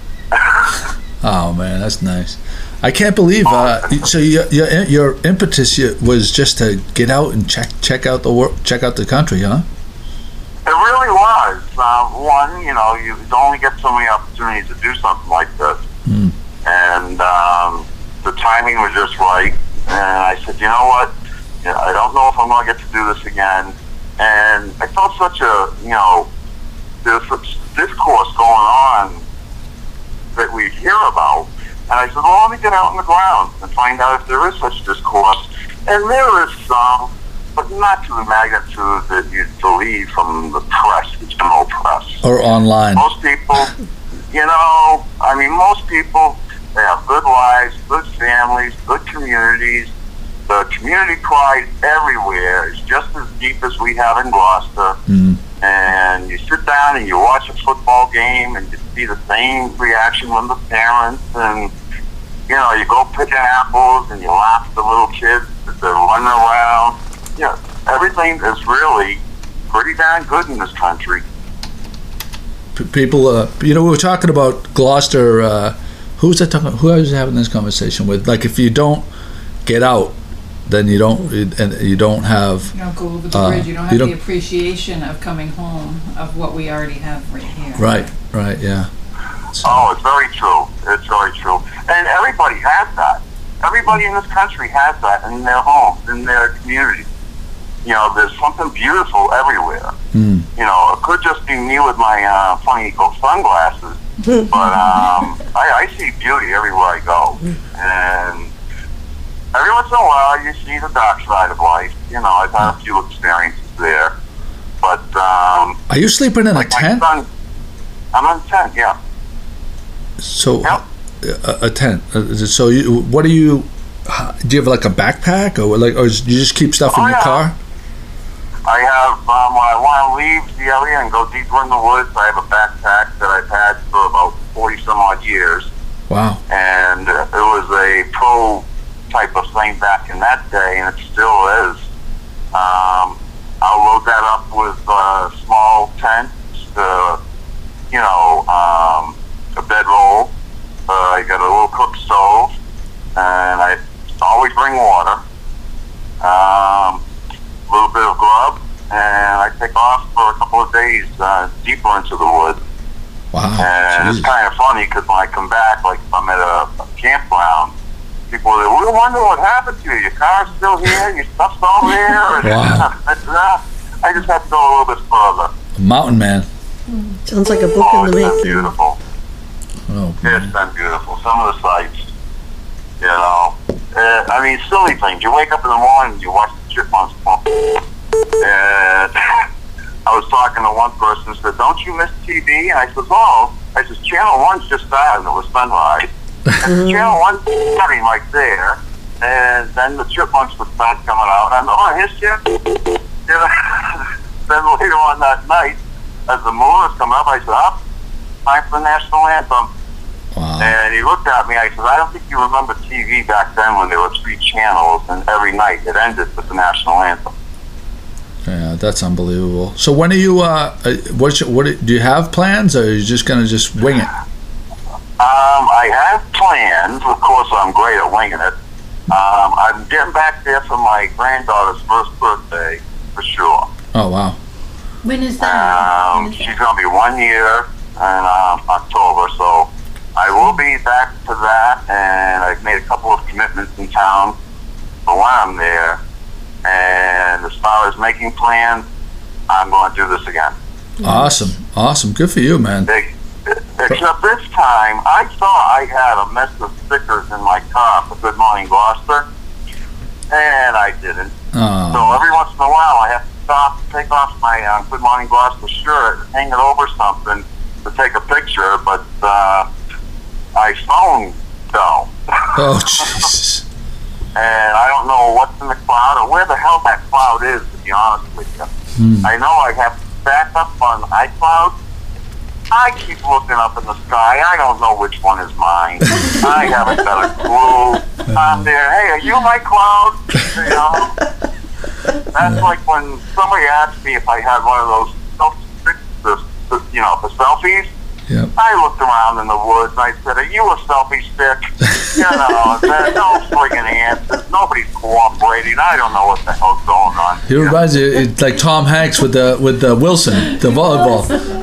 Oh, man, that's nice. I can't believe. Uh, so your, your your impetus was just to get out and check check out the world, check out the country, huh? It really was. Uh, one, you know, you only get so many opportunities to do something like this, Mm. and um, the timing was just right. And I said, you know what? You know, I don't know if I'm going to get to do this again. And I felt such a, you know, there's such discourse going on that we hear about. And I said, well, let me get out on the ground and find out if there is such discourse. And there is some, but not to the magnitude that you'd believe from the press, the general press. Or online. Most people, you know, I mean, most people, they have good lives, good families, good communities. The community pride everywhere is just as deep as we have in Gloucester. Mm. And you sit down and you watch a football game and you see the same reaction from the parents, and you know, you go picking apples and you laugh at the little kids as they're running around. You know, everything is really pretty darn good in this country. P- people, uh, you know, we were talking about Gloucester. Uh, who's that talking? Who I was having this conversation with? Like, if you don't get out, then you don't, and you don't have. You don't go over the Uh, bridge. You don't you have don't- the appreciation of coming home of what we already have right here. Right, right, yeah. So, Oh, it's very true. It's very true. And everybody has that. Everybody in this country has that in their homes, in their communities. You know, there's something beautiful everywhere. mm. You know, it could just be me with my uh, funny gold sunglasses, but um, I, I see beauty everywhere I go. And every once in a while, you see the dark side of life. You know, I've had a few experiences there. But, um... Are you sleeping in a like my tent? son- I'm in a tent, yeah. So, Yep. a, a tent. Uh, So, you, what do you? h- Do you have like a backpack, or like, or you just keep stuff in Oh, your yeah. car? I have, um, when I want to leave the area and go deeper in the woods, I have a backpack that I've had for about forty some odd years. Wow. And uh, it was a pro type of thing back in that day, and it still is. Um, I'll load that up with uh, small tents, uh, you know, um, a bedroll. Uh, I got a little cook stove, and I always bring water, um, a little bit of grub, and I take off for a couple of days uh, deeper into the woods. Wow. And Jeez. it's kind of funny because when I come back, like if I'm at a, a campground, people are like, we wonder what happened to you. Your car's still here, your stuff's all there. And Wow. I just have to go a little bit further. Mountain man. Sounds like a book Oh, in it's the been making. beautiful. Oh, It's man. been beautiful. Some of the sights, you know. Uh, I mean, silly things. You wake up in the morning and you watch the chipmunks pump. And I was talking to one person who said, don't you miss T V? And I said, oh. I said, Channel one's just started, and it was sunrise. And Channel one's starting right there. And then the chipmunks would start coming out. And I'm, oh, here's Chip. You know, then later on that night, as the moon was coming up, I said, up, time for the national anthem. Wow. And he looked at me, I said, I don't think you remember T V back then when there were three channels, and every night it ended with the national anthem. Yeah, that's unbelievable. So when are you? Uh, uh, what's your, what do you have plans, or are you just gonna just wing it? Um, I have plans. Of course, I'm great at winging it. Um, I'm getting back there for my granddaughter's first birthday, for sure. Oh wow. When is that? Um, When is she's that? going to be one year in um, October, so I will be back to that, and I've made a couple of commitments in town for when I'm there. And as far as making plans, I'm going to do this again. Awesome, awesome. Good for you, man. They, except this time, I thought I had a mess of stickers in my car for Good Morning Gloucester, and I didn't. Oh. So every once in a while, I have to stop, take off my uh, Good Morning Gloucester shirt, hang it over something to take a picture, but uh, my phone fell. Oh Jesus. And I don't know what's in the cloud or where the hell that cloud is, to be honest with you. Hmm. I know I have back up on iCloud. I keep looking up in the sky. I don't know which one is mine. I haven't got a clue. I'm there. Hey, are you my cloud? You know? That's like when somebody asked me if I had one of those selfie, you know, the selfies. Yep. I looked around in the woods and I said, "Are you a selfie stick?" You know, there's no friggin' answers. Nobody's cooperating. I don't know what the hell's going on. He reminds you, it's like Tom Hanks with the with the Wilson, the volleyball.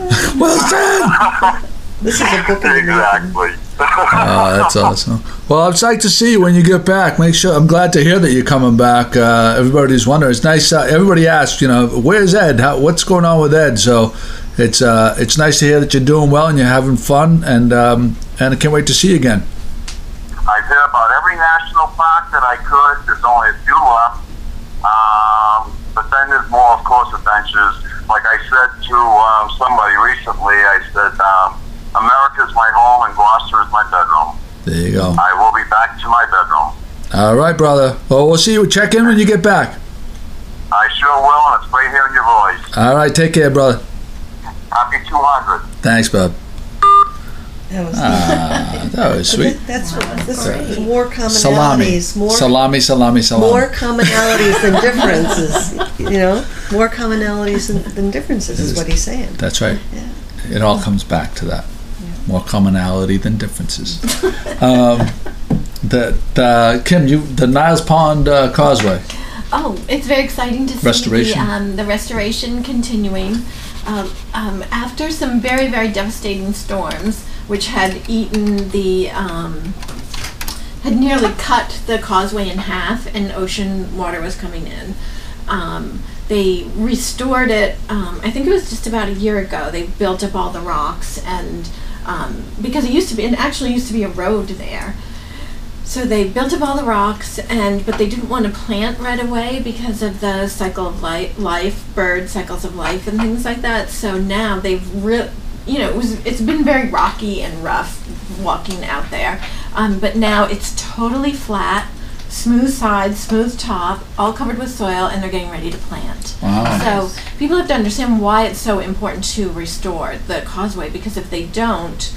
Wilson. This is a book in the making. Exactly. Oh, that's awesome. Well, I'm psyched to see you when you get back. Make sure. I'm glad to hear that you're coming back. Uh, everybody's wondering. It's nice. Uh, everybody asks, you know, where's Ed? How, what's going on with Ed? So it's uh, it's nice to hear that you're doing well and you're having fun. And um, and I can't wait to see you again. I did about every national park that I could. There's only a few left. Um, but then there's more, of course, adventures. Like I said to um, somebody recently, I said, um, America's my home and Gloucester is my bedroom. There you go. I will be back to my bedroom. All right, brother. Well, we'll see you. Check in when you get back. I sure will, and it's great hearing your voice. All right. Take care, brother. Happy two hundred. Thanks, bub. That was, Ah, that was sweet. That- that's what this great. more Salami. commonalities, more Salami, salami, salami. more commonalities than differences. You know, more commonalities than, than differences is what he's saying. That's right. Yeah. It all comes back to that. More commonality than differences. um, the, the Kim, you the Niles Pond uh, Causeway. Oh, it's very exciting to see Restoration. the, um, the restoration continuing. Um, um, after some very, very devastating storms, which had eaten the, um, had nearly cut the causeway in half, and ocean water was coming in. Um, they restored it, um, I think it was just about a year ago. They built up all the rocks, and um, because it used to be, it actually used to be a road there. So they built up all the rocks, and but they didn't want to plant right away because of the cycle of life, life, bird cycles of life, and things like that. So now they've, re- you know, it was it's been very rocky and rough walking out there, um, but now it's totally flat, smooth sides, smooth top, all covered with soil, and they're getting ready to plant. Wow. So people have to understand why it's so important to restore the causeway, because if they don't,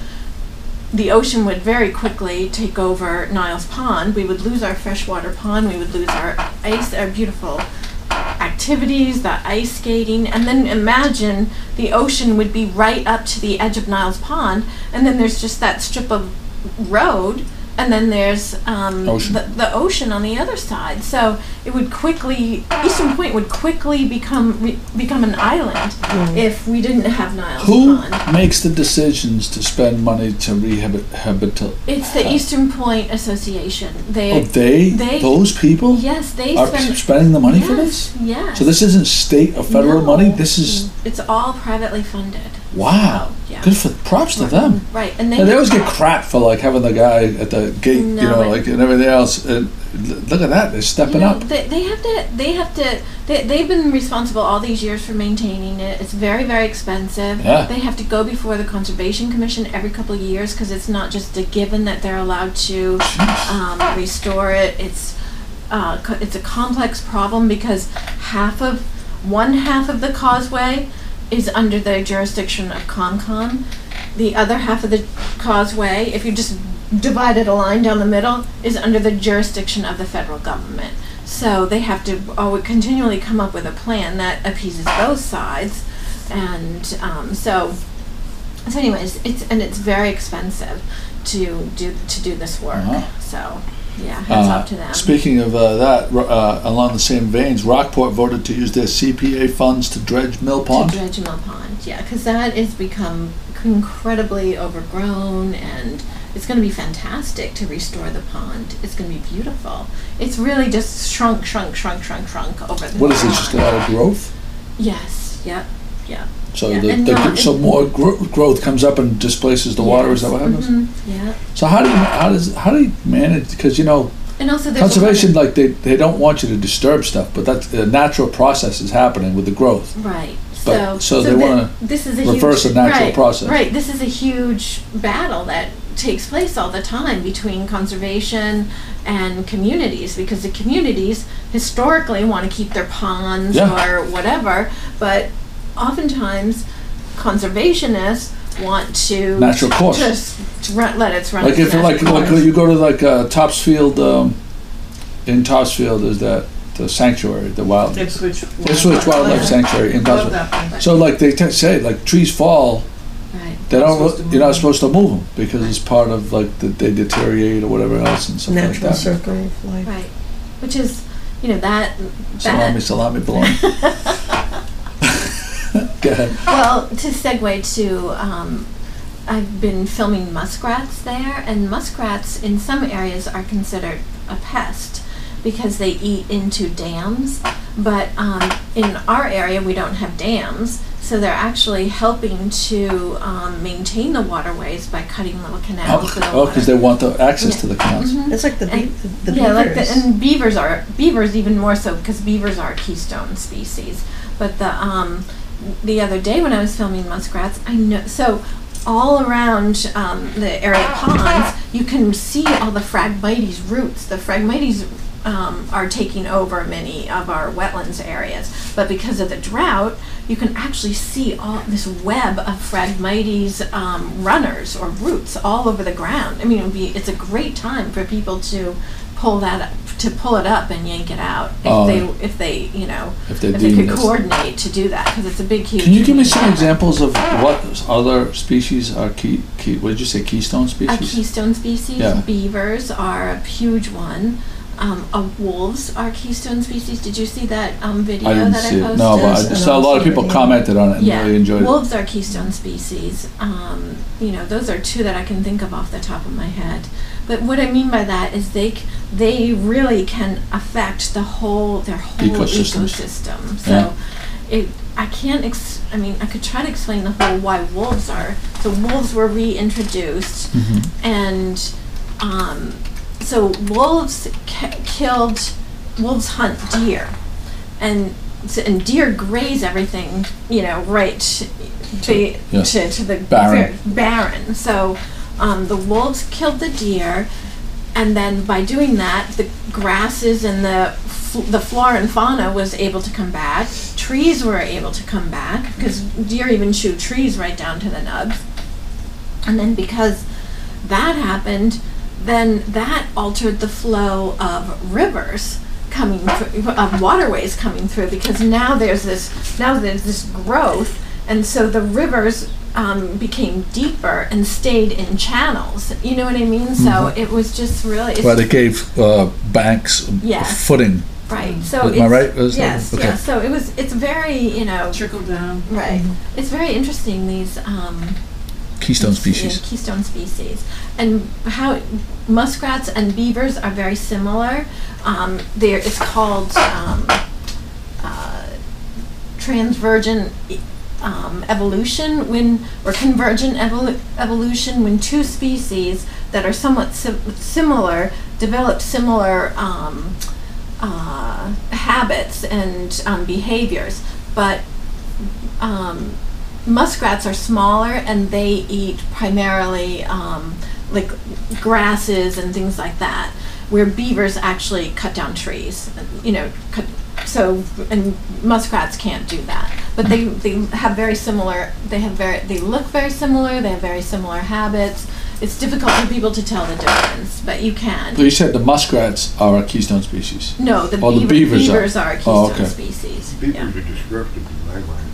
the ocean would very quickly take over Niles Pond. We would lose our freshwater pond. We would lose our ice, our beautiful activities, the ice skating, and then imagine the ocean would be right up to the edge of Niles Pond, and then there's just that strip of road, and then there's um, Ocean. The, the ocean on the other side. So it would quickly, Eastern Point would quickly become re, become an island if we didn't have Niles Who Pond. makes the decisions to spend money to rehabilitate? It's the Eastern Point Association. They, Oh, they, they- those people yes, they are spend spending the money yes, for this? Yes. So this isn't state or federal No. money. This is It's all privately funded. wow. So, yeah. Good for props to them. Right, and they, And they always get crap for like having the guy at the gate, you No, know, it- like and everything else. And look at that, they're stepping you know, up. They, they have to. They have to. They, they've been responsible all these years for maintaining it. It's very, very expensive. Yeah. They have to go before the Conservation Commission every couple of years because it's not just a given that they're allowed to um, restore it. It's uh, co- it's a complex problem because half of one half of the causeway is under the jurisdiction of CONCON. The other half of the causeway, if you just divided a line down the middle, is under the jurisdiction of the federal government. so they have to always continually come up with a plan that appeases both sides, and um, so so anyways, it's and it's very expensive to do to do this work. Uh-huh. So yeah, heads Uh, up to them. Speaking of uh, that, ro- uh, along the same veins, Rockport voted to use their C P A funds to dredge Mill Pond. To dredge Mill Pond, yeah, because that has become incredibly overgrown, and it's going to be fantastic to restore the pond. It's going to be beautiful. It's really just shrunk, shrunk, shrunk, shrunk, shrunk over the What is it? pond. Just a lot of growth. Yes. Yep. Yep. So Yeah, the, and the not- so more gro- growth comes up and displaces the water. Is that what happens? Mhm, yeah. So how do you how does how do you manage? Because you know And also, there's conservation, a lot like they they don't want you to disturb stuff, but that's a natural process is happening with the growth. of, right. But- so, so they thi- wanna this is a reverse huge, a natural right, process. Right. This is a huge battle that takes place all the time between conservation and communities, because the communities historically want to keep their ponds Yeah. or whatever, but oftentimes conservationists want to Natural course. just to run, let it run. Like its if like natural like course. you go to like uh, Topsfield, um, in Topsfield is that the sanctuary, the wild Ipswich. Ipswich Wildlife Sanctuary in Love Topsfield. that place. So like they t- say, like trees fall, Right. they Not don't. supposed to You're not move supposed to move them because it's part of like the, they deteriorate or whatever else and stuff Natural like that. circle of life. Right. Which is, you know, that. Salami, that salami, bologna. Go ahead. well, to segue to, um, I've been filming muskrats there, and muskrats in some areas are considered a pest because they eat into dams. But um, in our area, we don't have dams, so they're actually helping to um, maintain the waterways by cutting little canals for the Oh, because water. they want the access Yeah. to the canals. Mhm. It's like the, be- And- the, the yeah, like the, beavers. and beavers are beavers even more so because beavers are a keystone species. But the um, the other day when I was filming muskrats, I know so all around um, the area ponds, you can see all the Phragmites roots. The Phragmites um, are taking over many of our wetlands areas, but because of the drought, you can actually see all this web of Phragmites um, runners or roots all over the ground. I mean, it would be it's a great time for people to pull that up, to pull it up and yank it out if Oh. they if they you know If they if they deem could this. coordinate to do that, because it's a big huge. Can you give me some yeah. examples of what other species are key? key what did you say? Keystone A species. keystone species. Yeah. Beavers are a huge one. Um, uh, wolves are keystone species. Did you see that um, video I didn't that see I it. posted? No, but I No, saw a lot of I've seen people it, yeah. commented on it and Yeah, really enjoyed it. wolves are keystone species. Um, you know, those are two that I can think of off the top of my head. But what I mean by that is they c- they really can affect the whole their whole Ecosystems. ecosystem. So Yeah. it I can't. Ex- I mean, I could try to explain the whole why wolves are. So wolves were reintroduced, Mhm. and um, so wolves ca- killed. Wolves hunt deer, and so, and deer graze everything. You know, right to yes. to, to the Barren. ver- barren. So um, the wolves killed the deer, and then by doing that, the grasses and the f- the flora and fauna was able to come back. Trees were able to come back because deer even chew trees right down to the nub. And then because that happened, then that altered the flow of rivers coming through, of waterways coming through, because now there's this now there's this growth, and so the rivers um, became deeper and stayed in channels. You know what I mean? So Mhm. it was just really it's Well, it gave uh, banks Yes. footing. right. So Am I it's- right? Was that- yes, okay. yes. So it was. It's very you know Trickle down. right. It's very interesting these. Um, Keystone Yeah, species. keystone species. And how muskrats and beavers are very similar. Um, there, it's called um, uh, transvergent um, evolution when, or convergent evolu- evolution when two species that are somewhat sim- similar develop similar um, uh, habits and um, behaviors, but um, muskrats are smaller and they eat primarily um, like grasses and things like that, where beavers actually cut down trees. You know, cut, so and muskrats can't do that. But they, they have very similar. They have very. They look very similar. They have very similar habits, it's difficult for people to tell the difference, but you can. So you said the muskrats are a keystone species. No, the, Oh, the beaver, beavers are. beavers are a keystone Oh, okay. species. Beavers Yeah. are disruptive in my mind.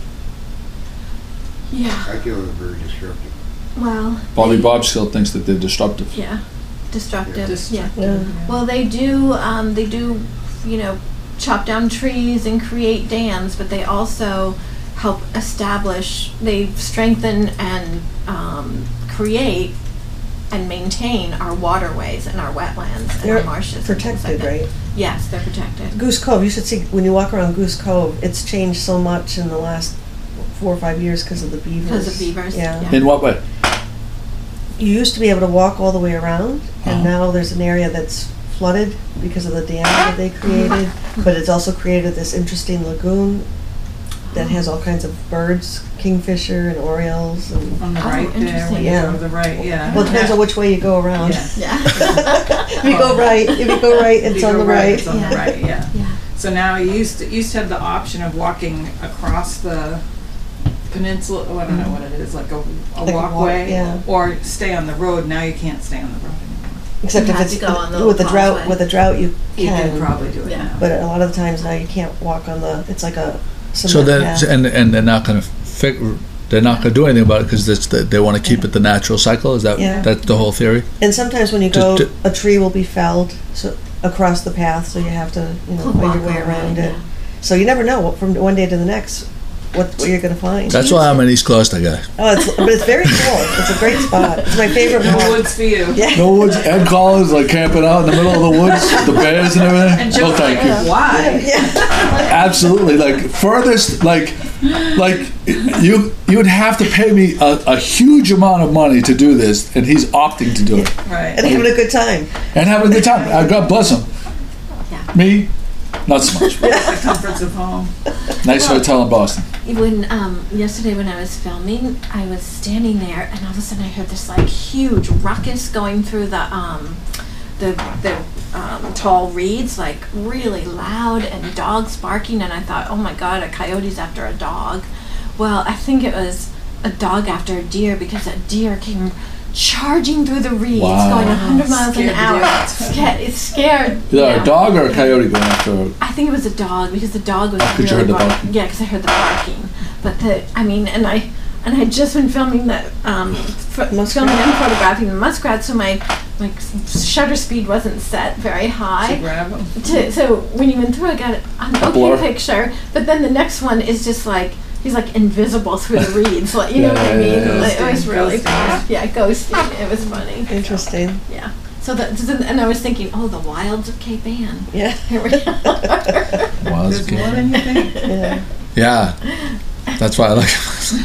Yeah. I feel they're very disruptive. Well. Bobby they- Bob still thinks that they're disruptive. Yeah. Destructive. Destructive. Yeah. Yeah. Well, they do. Um, they do. You know, chop down trees and create dams, but they also help establish. They strengthen and um, create and maintain our waterways and our wetlands and They're our marshes. and things protected, like that. right? Yes, they're protected. Goose Cove, you should see, when you walk around Goose Cove, it's changed so much in the last four or five years because of the beavers. Because of beavers, Yeah. yeah. In what way? You used to be able to walk all the way around, and Uh-huh. now there's an area that's flooded because of the dam that they created, but it's also created this interesting lagoon that has all kinds of birds, kingfisher and orioles, and, On the Oh, right there, interesting. when you Yeah. go to the right, yeah. well, it depends on which way you go around. Yeah. Yeah. If you go right, if you go right, If it's you on go the right. It's on Yeah. the right, yeah. Yeah. So now you used to, you used to have the option of walking across the peninsula, oh, I don't know what it is, like a, a Like a walk, walkway, yeah. or stay on the road. Now you can't stay on the road anymore. Except You if have it's, to go on the with the drought, causeway. with the drought you You can. can probably do it Yeah. now. But a lot of the times now you can't walk on the, it's like a So cement then, path. and and they're not going to figure. They're not going to do anything about it because the, they want to keep it the natural cycle. Is that Yeah. that's the whole theory? And sometimes when you Just go, to- a tree will be felled so across the path, so you have to, you know, find your way around it. Yeah. So you never know what, from one day to the next what, what you're going to find. That's why I'm an East Gloucester guy. Oh, it's, but it's very cool. It's a great spot. It's my favorite No walk. woods for you. Yeah. No woods. Ed Collins like camping out in the middle of the woods, the bears and everything. And No, Joe's thank like, you. why? Yeah. Absolutely, like furthest, like, like you you would have to pay me a, a huge amount of money to do this, and he's opting to do it Right. And having a good time. and having a good time. Uh, God bless him. Yeah. Me, not so much. The comforts of home. Nice hotel in Boston. When um, yesterday when I was filming, I was standing there, and all of a sudden I heard this like huge ruckus going through the um, the the um, tall reeds, like really loud, and dogs barking. And I thought, oh my God, a coyote's after a dog. Well, I think it was a dog after a deer because a deer came charging through the reeds, Wow. going a hundred miles an Scared to hour. death. Scared, it's scared. Is that yeah. a dog or a coyote going after? A, I think it was a dog because the dog was Oh, 'cause you really heard the bark- barking. Yeah, because I heard the barking. But the, I mean, and I, and I had just been filming that, um, f- Muskrat. filming and photographing the muskrat, so my like s- shutter speed wasn't set very To high. grab them. To, so when you went through, I got an blur. okay picture. But then the next one is just like he's like invisible through the reeds. Like, you know what I Yeah, mean? yeah, yeah. Like, it was Ghosting, really ghosting. yeah, ghosting. It was funny. Interesting. Yeah. So that, and I was thinking, oh, the wilds of Cape Ann. Yeah. Here we are. Wow, that's There's good. more than you think. Yeah. Yeah, that's why I like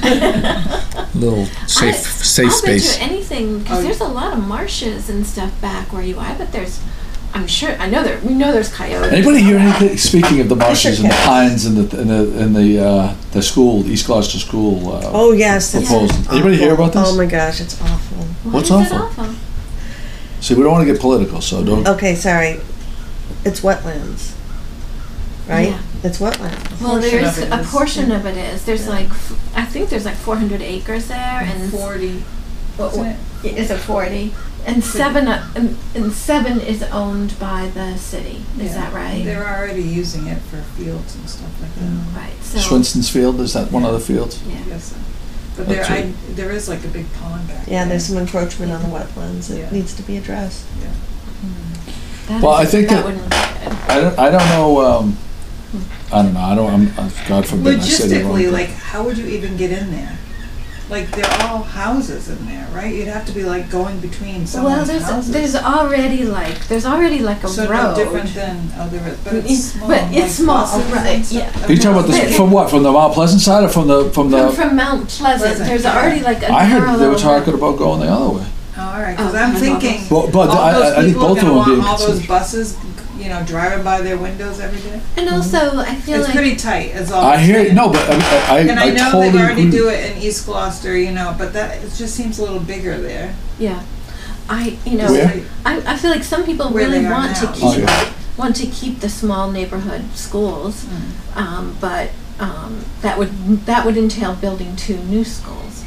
a little safe, I, safe I'll space. bet you anything because Oh, there's a lot of marshes and stuff back where you are. But there's, I'm sure, I know there. We know there's coyotes. Anybody hear anything? Speaking of the marshes and the cats. pines and the and the and the uh, the school, East Gloucester School. Uh, Oh, yes. it's proposal. Anybody hear about this? Oh, my gosh. It's awful. Why What's is it awful? awful? See, we don't want to get political, so don't. Okay, sorry. It's wetlands. Right? Yeah. It's wetlands. Well, portion there's of it a is, portion yeah. of it is. There's like, f- I think there's like four hundred acres there, and Forty. what, Isn't it? is it forty? And seven, uh, and, and seven is owned by the city. Is Yeah. that right? They're already using it for fields and stuff like that. Right. So. Swinton's Field, is that one of the fields? Yeah. Yes. sir. But there, That's I, it. there is like a big pond back Yeah, there. there's some encroachment on the wetlands that Yeah. needs to be addressed. Yeah. That Well, is- I think that that- wouldn't be good. I don't. I don't know. Um, I don't know. I don't. I'm. uh, God forbid. I say the wrong Logistically, thing. like, how would you even get in there? Like, they're all houses in there, right? You'd have to be like going between Well, someone's there's houses. there's already like there's already like a so road. no different than oh, there is, but It's- it's small. but it's like small, buses and right, stuff. yeah. Are you talking about Wait, this from what? From the Mount Pleasant side or from the from From, the? from Mount Pleasant, Pleasant, there's yeah. already like a I heard they were narrow- talking about going the other way. Oh, all right, because Oh, I'm I thinking Well, but all I- those I think people both are of gonna them are being want all those considered. buses, you know, driving by their windows every day. And also, I feel It's like pretty tight. Is all I I'm hear saying. no, but I, I, And I, I know totally they already agree. do it in East Gloucester, you know, but that it just seems a little bigger there. yeah, I you know Where? I, I feel like some people Where really they are want to now. keep Oh, yeah. want to keep the small neighborhood schools, Mm. um, but um, that would that would entail building two new schools.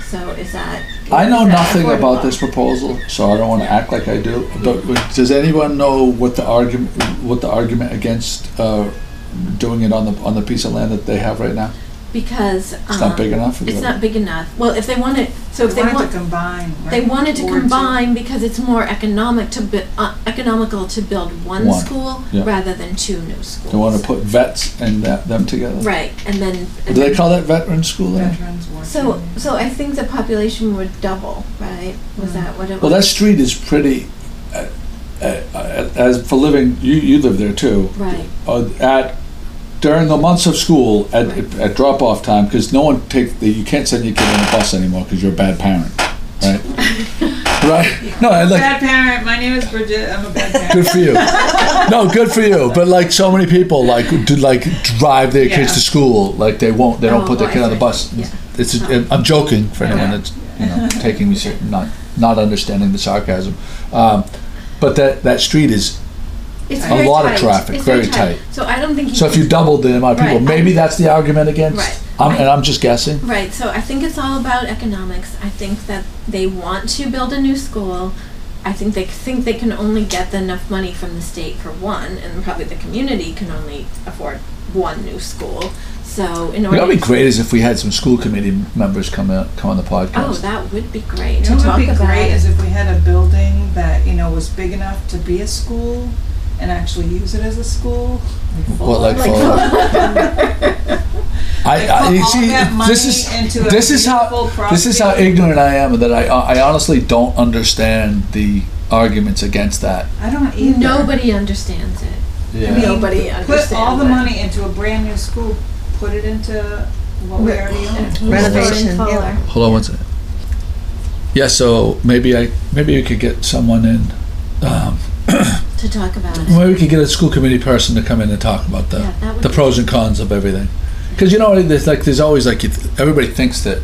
So is that? I know is that nothing affordable? about this proposal, so I don't want to act like I do. But does anyone know what the argument, what the argument against uh, doing it on the on the piece of land that they have right now? Because It's um, not big enough. Is It's that- not big enough. Well, if they wanted, so if They they wanted want, to combine, right? they wanted to Or combine because it's more economic to bu- uh, economical to build one, One, school yeah. rather than two new schools. They want to put vets and that, them together. Right, and then. Do and they then- call that veteran school? There? Veterans working. So, so I think the population would double, right? Was Mm. that what it was? Well, that street is pretty. Uh, uh, uh, as for living, you you live there too. Right. Uh, at during the months of school at Right. at drop off time, because no one take the you can't send your kid on the bus anymore because you're a bad parent, right? Right? No, I like. Bad parent, my name is Bridget, I'm a bad parent. Good for you. No, good for you. But like so many people, like do like drive their kids Yeah. to school. Like they won't. They don't Oh, put their I kid on the see. bus. Yeah. It's. Oh. I'm joking for anyone Okay. that's you know taking me ser- not not understanding the sarcasm. Um, but that that street is. It's a very lot of tight. traffic, It's very tight. So I don't think. You So if you can- doubled the amount of people, Right. maybe that's the argument against. Right. I'm, Right. and I'm just guessing. Right, so I think it's all about economics. I think that they want to build a new school. I think they think they can only get enough money from the state for one, and probably the community can only afford one new school. So in You order know, what'd be great is if we had some school committee members come out, come on the podcast. Oh, that would be great You to know what talk would be about great it. is if we had a building that, you know, was big enough to be a school and actually use it as a school. What, like Like- for- I, I Put you all see, that money this is into a this is how beautiful this is how property. ignorant I am that I I honestly don't understand the arguments against that. I don't either. Nobody understands it. Yeah. I mean, Nobody Put all understands the it. money into a brand new school, put it into what we already own. Renovation, Fuller. yeah. Hold on one second. Yeah, so maybe I maybe we could get someone in. Um, To talk about it. maybe we could get a school committee person to come in and talk about the Yeah, that would the be- pros and cons of everything. Because you know, there's like there's always like you th- everybody thinks that.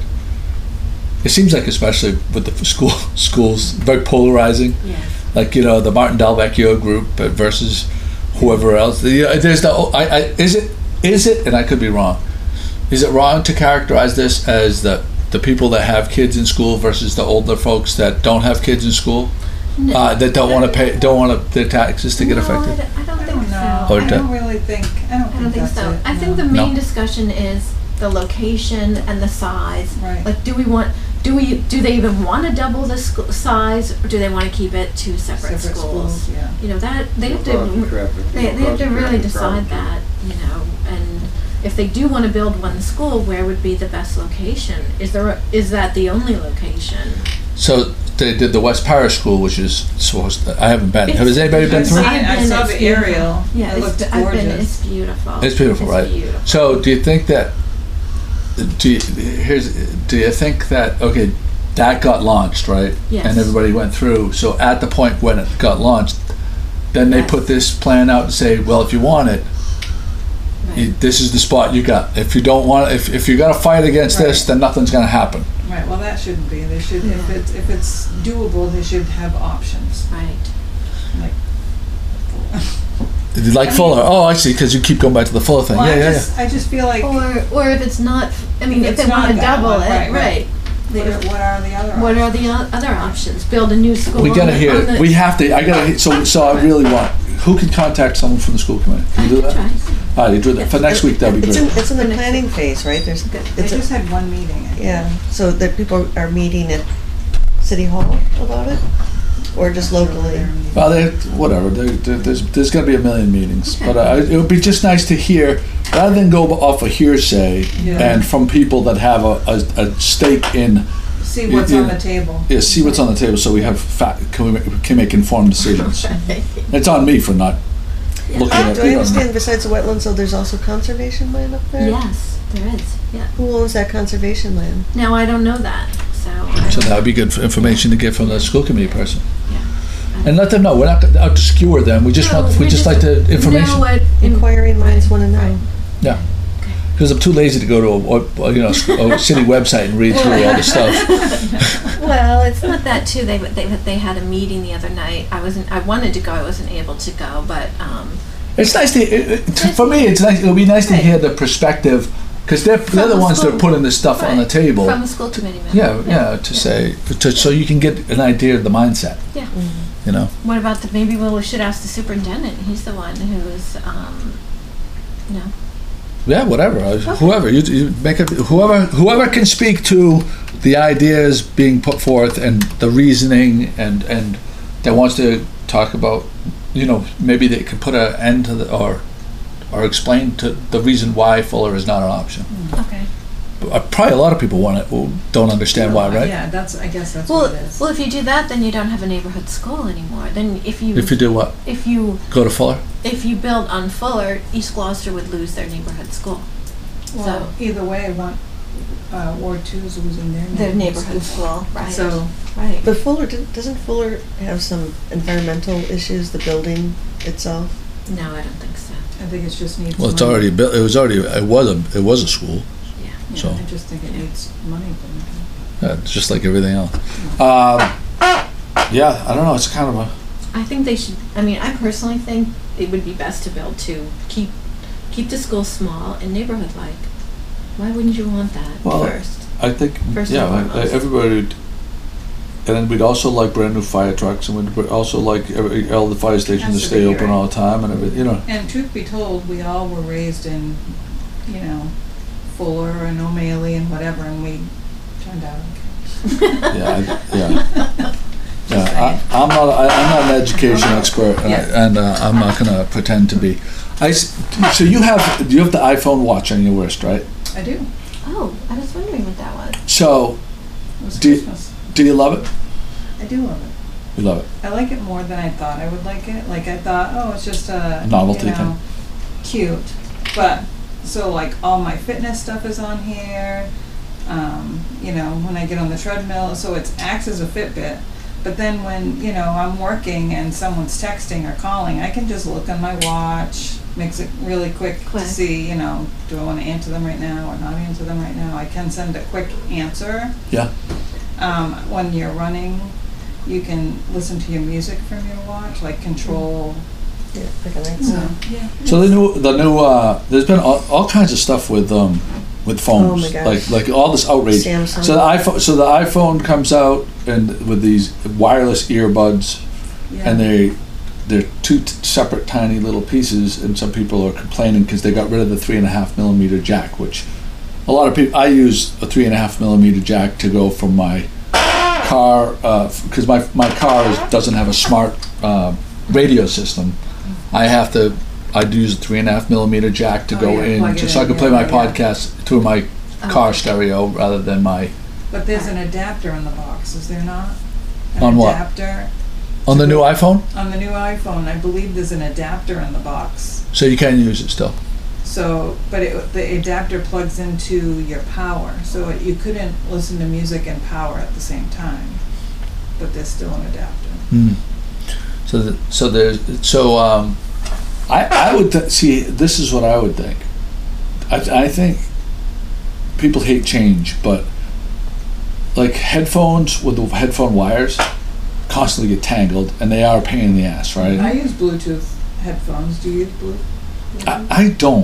It seems like especially with the school schools very polarizing. Yes. Like you know the Martin Delvecchio group versus whoever else. The, uh, there's the I, I, is it is it and I could be wrong. Is it wrong to characterize this as the the people that have kids in school versus the older folks that don't have kids in school No. uh, that don't want to pay don't want their taxes to get No, affected? I don't, I don't I think don't know. so. Or I do- don't really think, I don't I don't think think that's so. it. I think the no. main No. discussion is the location and the size. Right. Like, do we want, do we, do they even want to double the sc- size, or do they want to keep it two separate, Separate schools? schools, yeah. You know, that, they have It'll cause to, traffic, they, it'll they have cause to really traffic decide problems. that, you know, and if they do want to build one school, where would be the best location? Is there, a- is that the only location? So they did the West Parish School, which is supposed. To, I haven't been. Has anybody been I've through? seen it. I I've been, saw it's the beautiful. aerial. Yeah, It it's, looked I've been, gorgeous. it's beautiful. It's beautiful, right? beautiful. So, do you think that? Do you, here's do you think that okay, that got launched, right? Yes. And everybody went through. So at the point when it got launched, then they Yes. put this plan out and say, well, if you want it, Right. you, this is the spot you got. If you don't want, if if you're gonna fight against this, Right. then nothing's gonna happen. Right, well, that shouldn't be. They should, if Yeah. it's, if it's doable, they should have options. Right. Like, Like I mean- Fuller. Oh, I see. Because you keep going back to the Fuller thing. well, yeah, I yeah, just, I just feel like, what Or, or if it's not, I mean, If if it's they want not to that double one, it, right, right. right. They- are, what are the other What options? are the o- other options? Build a new school. yeah. We gotta on hear. the- We have to. I gotta. hear- So, so I really want. Who can contact someone from the school committee? Can you do that? Try. All right, you do that for next week. That'd be It's in, great. it's in the For next planning week. phase, right? There's, They it's, just a- had one meeting. I think. yeah, so that people are meeting at City Hall about it? Or just locally? Well, they, whatever. There, there, there's there's going to be a million meetings, Okay. but uh, it would be just nice to hear, rather than go off of hearsay Yeah. and from people that have a, a, a stake in, See what's Yeah. on the table. yeah, see what's on the table, so we have fa- can, we, can make informed decisions. Right. It's on me for not looking at Do I it. understand besides the wetlands, so there's also conservation land up there? Yes, there is, yeah. Who owns that conservation land? Now, I don't know that, so. I So don't- that would be good for information to get from the school committee person, Yeah. and let them know we're not out to skewer them. We just No, want we just like the Know information. what. in- Inquiring minds want to know. Yeah. Because I'm too lazy to go to a, a you know sc- a city website and read through all the stuff. Well, it's not that too. They they they had a meeting the other night. I wasn't. I wanted to go. I wasn't able to go. But um, It's nice to, it, it, for me, it's nice, it would be nice to Right. hear the perspective, because they're they're the the ones that school. are putting this stuff on the Right. table. From the school committee member. Yeah, yeah, to say, to, so you can get an idea of the mindset, Yeah. you know? What about the, maybe well, we should ask the superintendent. He's the one who's, um, you know. Yeah, whatever, I- whoever, you, you make it, whoever, whoever can speak to the ideas being put forth and the reasoning and, and that wants to talk about, you know, maybe they could put an end to the, or, or explain to the reason why Fuller is not an option. Okay. Uh, Probably a lot of people want it, who don't understand why, right? Yeah, that's, I guess that's Well, what it is. well, if you do that, then you don't have a neighborhood school anymore. Then if you, If you do what? if you, Go to Fuller? if you build on Fuller, East Gloucester would lose their neighborhood school. Well, either way, one, uh, Ward Two is losing their Their neighborhood school, right? So, Right. But Fuller, didn't- doesn't Fuller have some environmental issues, the building itself? No, I don't think so. I think it just needs. Well, it's money. already built, it was already, it was a, it was a school, Yeah. Yeah, so. I just think it needs money. from Yeah, it's just like everything else. Um, yeah, I don't know. It's kind of a I think they should, I mean, I personally think it would be best to build to keep, keep the school small and neighborhood-like. Why wouldn't you want that Well, first? I think First yeah, and I- I- foremost. everybody. would- And then we'd also like brand new fire trucks, and we'd also like every, all the fire stations to Has to stay be, open right. all the time and everything. You know. And truth be told, we all were raised in, you know, Fuller and O'Malley and whatever, and we turned out okay. Yeah, I, yeah. Yeah, I, I'm not. I, I'm not an education expert, and, I, Yeah. and uh, I'm not going to pretend to be. I s- so you have you have the iPhone watch on your wrist, right? I do. Oh, I was wondering what that was. So It was Do you- Christmas. do you love it? I do love it. You love it. I like it more than I thought I would like it. Like I thought, oh, it's just a Novelty you know, thing. cute. But so like all my fitness stuff is on here. Um, you know, when I get on the treadmill, so it acts as a Fitbit. But then when you know I'm working and someone's texting or calling, I can just look on my watch. Makes it really quick, Quick. to see. You know, do I want to answer them right now or not answer them right now? I can send a quick answer. Yeah. Um, when you're running, you can listen to your music from your watch, like control. Yeah, like a night So, sound. yeah. So the new, the new, uh, there's been all, all kinds of stuff with um, with phones, Oh my gosh. like like all this outrage. Samsung. So the iPhone, so the iPhone comes out and with these wireless earbuds, Yeah. and they they're two t- separate tiny little pieces, and some people are complaining because they got rid of the three and a half millimeter jack, which a lot of people. I use a three and a half millimeter jack to go from my car because my my car is, doesn't have a smart uh, radio system. I have to. I do use a three and a half millimeter jack to Oh, go yeah, in, plug it to, so I in, can play yeah, my yeah. podcast through my car Oh. stereo rather than my But there's an adapter in the box, is there not? An On what? Adapter on the new iPhone, on the new iPhone. I believe there's an adapter in the box. so you can use it still. So, but it, the adapter plugs into your power, so it, you couldn't listen to music and power at the same time. But there's still an adapter. Hmm. So, the, so there's so um, I I would th- see. This is what I would think. I I think people hate change, but like headphones with the headphone wires constantly get tangled, and they are a pain in the ass, right? I use Bluetooth headphones. Do you use Bluetooth? I, I don't.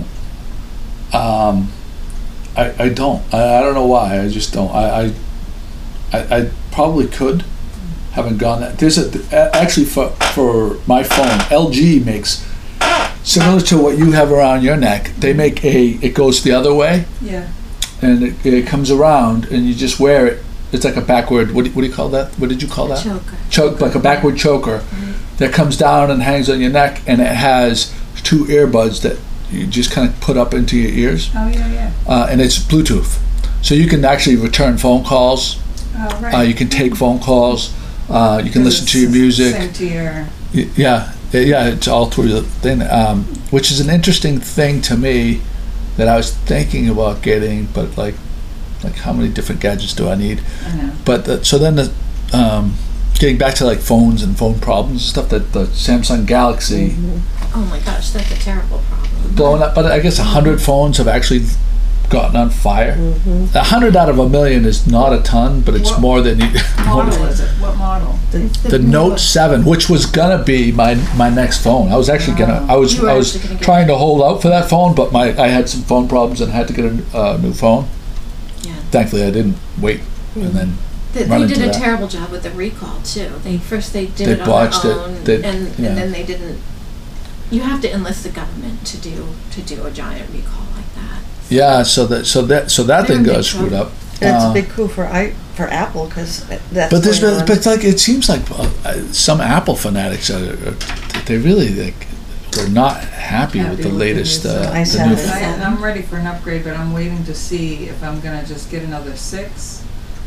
Um, I I don't. I, I don't know why. I just don't. I I, I, I probably could. Haven't gone that. There's a a- actually for for my phone. L G makes similar to what you have around your neck. They make a. It goes the other way, Yeah. and it, it comes around, and you just wear it. It's like a backward. What do, what do you call that? What did you call that? Choker. Choke, like a backward choker that comes down and hangs on your neck, and it has two earbuds that you just kind of put up into your ears, Oh yeah, yeah. uh, and it's Bluetooth, so you can actually return phone calls. Oh right. Uh, you can take phone calls. Uh, you can Because listen to your it's music. Same to your. Y- Yeah, yeah, it's all through the thing, um, which is an interesting thing to me that I was thinking about getting, but like, like how many different gadgets do I need? I know. But the, so then the um, getting back to like phones and phone problems and stuff, that the Samsung Galaxy Oh my gosh, that's a terrible problem. blowing up. But I guess a hundred phones have actually gotten on fire. Mhm. A hundred out of a million is not a ton, but it's What more than you. Model is it? What model? It's The Note seven, which was gonna be my my next phone. I was actually gonna. I was You were I was actually gonna get trying to hold out for that phone, but my I had some phone problems and had to get a uh, new phone. Yeah. Thankfully, I didn't wait, and then They, run they did into a that. terrible job with the recall too. They first they did They it on botched their it. own, They- and, yeah. and then they didn't. You have to enlist the government to do to do a giant recall like that. yeah. So that so that so that They're thing in big got screwed trouble. up. And it's Uh, a big coup for I for Apple because that's. But there's going been, on. but like it seems like uh, uh, some Apple fanatics are, are they really like they're not happy, Happy with the with the latest new uh, stuff. the I new. said it. I, and I'm ready for an upgrade, but I'm waiting to see if I'm gonna just get another six,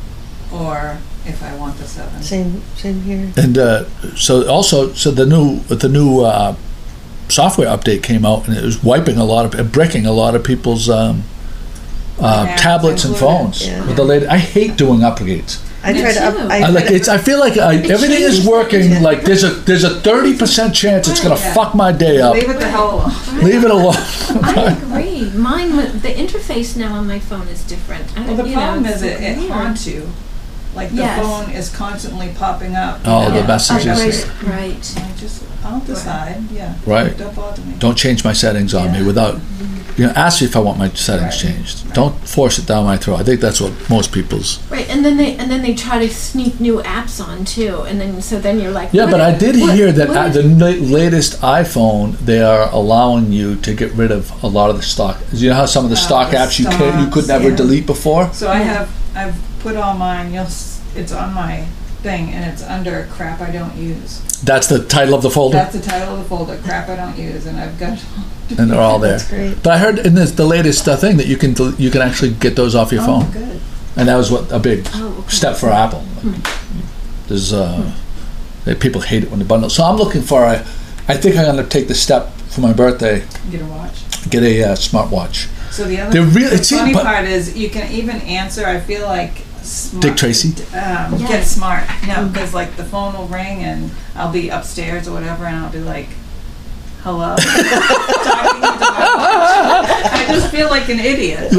or if I want the seven. Same same here. And uh, so also so the new the new uh, software update came out and it was wiping a lot of breaking a lot of people's um, uh, Yeah, tablets and included. phones Yeah. with the latest. I hate doing upgrades. I Me tried to up. too. I, I like tried to- it's. I feel like I, everything is changes working. things. Like there's a there's a thirty percent chance it's gonna Yeah. fuck my day up. Leave it the hell alone. Leave it alone. I agree. Mine, wa- the interface now on my phone is different. I, Well, the you know, problem it's is it, it weird. haunts you. Like the Yes. phone is constantly popping up. Oh, you the know? messages. I Upgrade just- it, right. I just, I'll decide, yeah. Right. Don't bother me. Don't change my settings on me Yeah. without, you know, ask me if I want my settings Right. changed. Don't force it down my throat. I think that's what most people's. Right, and then they and then they try to sneak new apps on too, and then so then you're like, Yeah, what but I is- did what- hear that what uh, is- the la- latest iPhone, they are allowing you to get rid of a lot of the stock. You know how some of the Oh, stock the apps you can you could stocks, never yeah. delete before? So I Yeah. have, I've put all mine, you'll, s- it's on my thing, and it's under crap I don't use. That's the title of the folder, That's the title of the folder, crap I don't use, and I've got. and they're all there. That's great. But I heard in this, the latest uh, thing that you can del- you can actually get those off your Oh, phone, good. and that was what a big Oh, okay. step for Apple. There's uh, that people hate it when they bundle. So I'm looking for a. I think I'm going to take the step for my birthday. Get a watch. Get a uh, smartwatch. So the other They're really- the it seems- funny but- part is you can even answer. I feel like smart, Dick Tracy? Um, Yes. Get smart. No, because like the phone will ring and I'll be upstairs or whatever, and I'll be like, "Hello." Talking to my watch. I just feel like an idiot.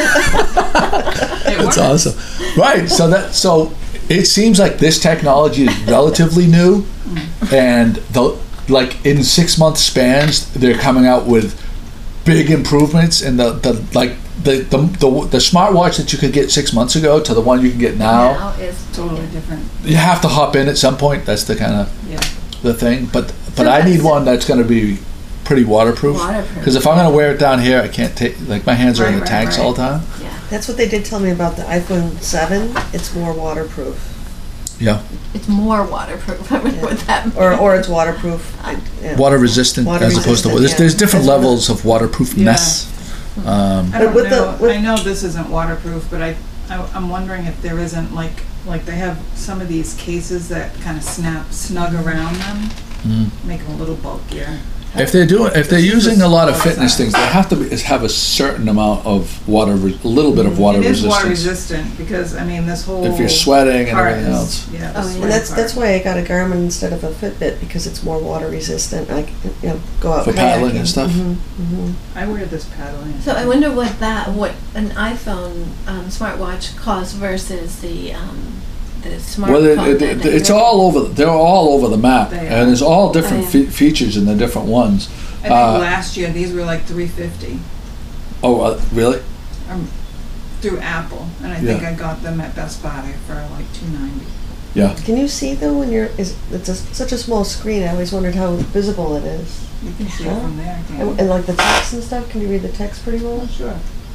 It That's works. awesome. Right. So that so it seems like this technology is relatively new, and the like in six month spans they're coming out with big improvements in the, the like the, the the the smartwatch that you could get six months ago to the one you can get now. now is Totally different. You have to hop in at some point. That's the kind of Yeah. the thing. But but So I need that's- one that's going to be pretty waterproof. Waterproof. Because if I'm going to wear it down here, I can't take like my hands are in Right, the right, tanks right. all the time. yeah. That's what they did tell me about the iPhone seven. It's more waterproof, Yeah. It's more waterproof. I wonder what that means. or or it's waterproof. I- yeah. Water resistant Water as opposed to resistant, there's, yeah. there's different That's what levels of waterproofness. Um, I don't with the- know. with- I know this isn't waterproof, but I, I I'm wondering if there isn't like like they have some of these cases that kind of snap snug around them, mm. make them a little bulkier. If they're doing, if they're This is using a lot of small fitness size. things, they have to be, is have a certain amount of water, re- a little bit of water It is water resistance. resistant because I mean this whole If you're sweating and part everything is- else. Yeah, the Oh, yeah. sweating And that's part. that's why I got a Garmin instead of a Fitbit because it's more water resistant. I can, you know, go out For paddling and kayaking. stuff? Mhm, mhm. I wear this paddling. So I wonder what that, what an iPhone um, smartwatch costs versus the um, the smartphone. Well, it, that it, they it's were- all over. They're all over the map, They are. and there's all different Oh, yeah. fe- features in the different ones. I think uh, last year these were like three fifty Oh, uh, really? um, through Apple, and I think Yeah. I got them at Best Buy for like two ninety. Yeah. Can you see though when you're? Is it's a, such a small screen? I always wondered how visible it is. You can see Yeah. it from there. Can't And, you? and like the text and stuff. Can you read the text pretty well? Oh, sure.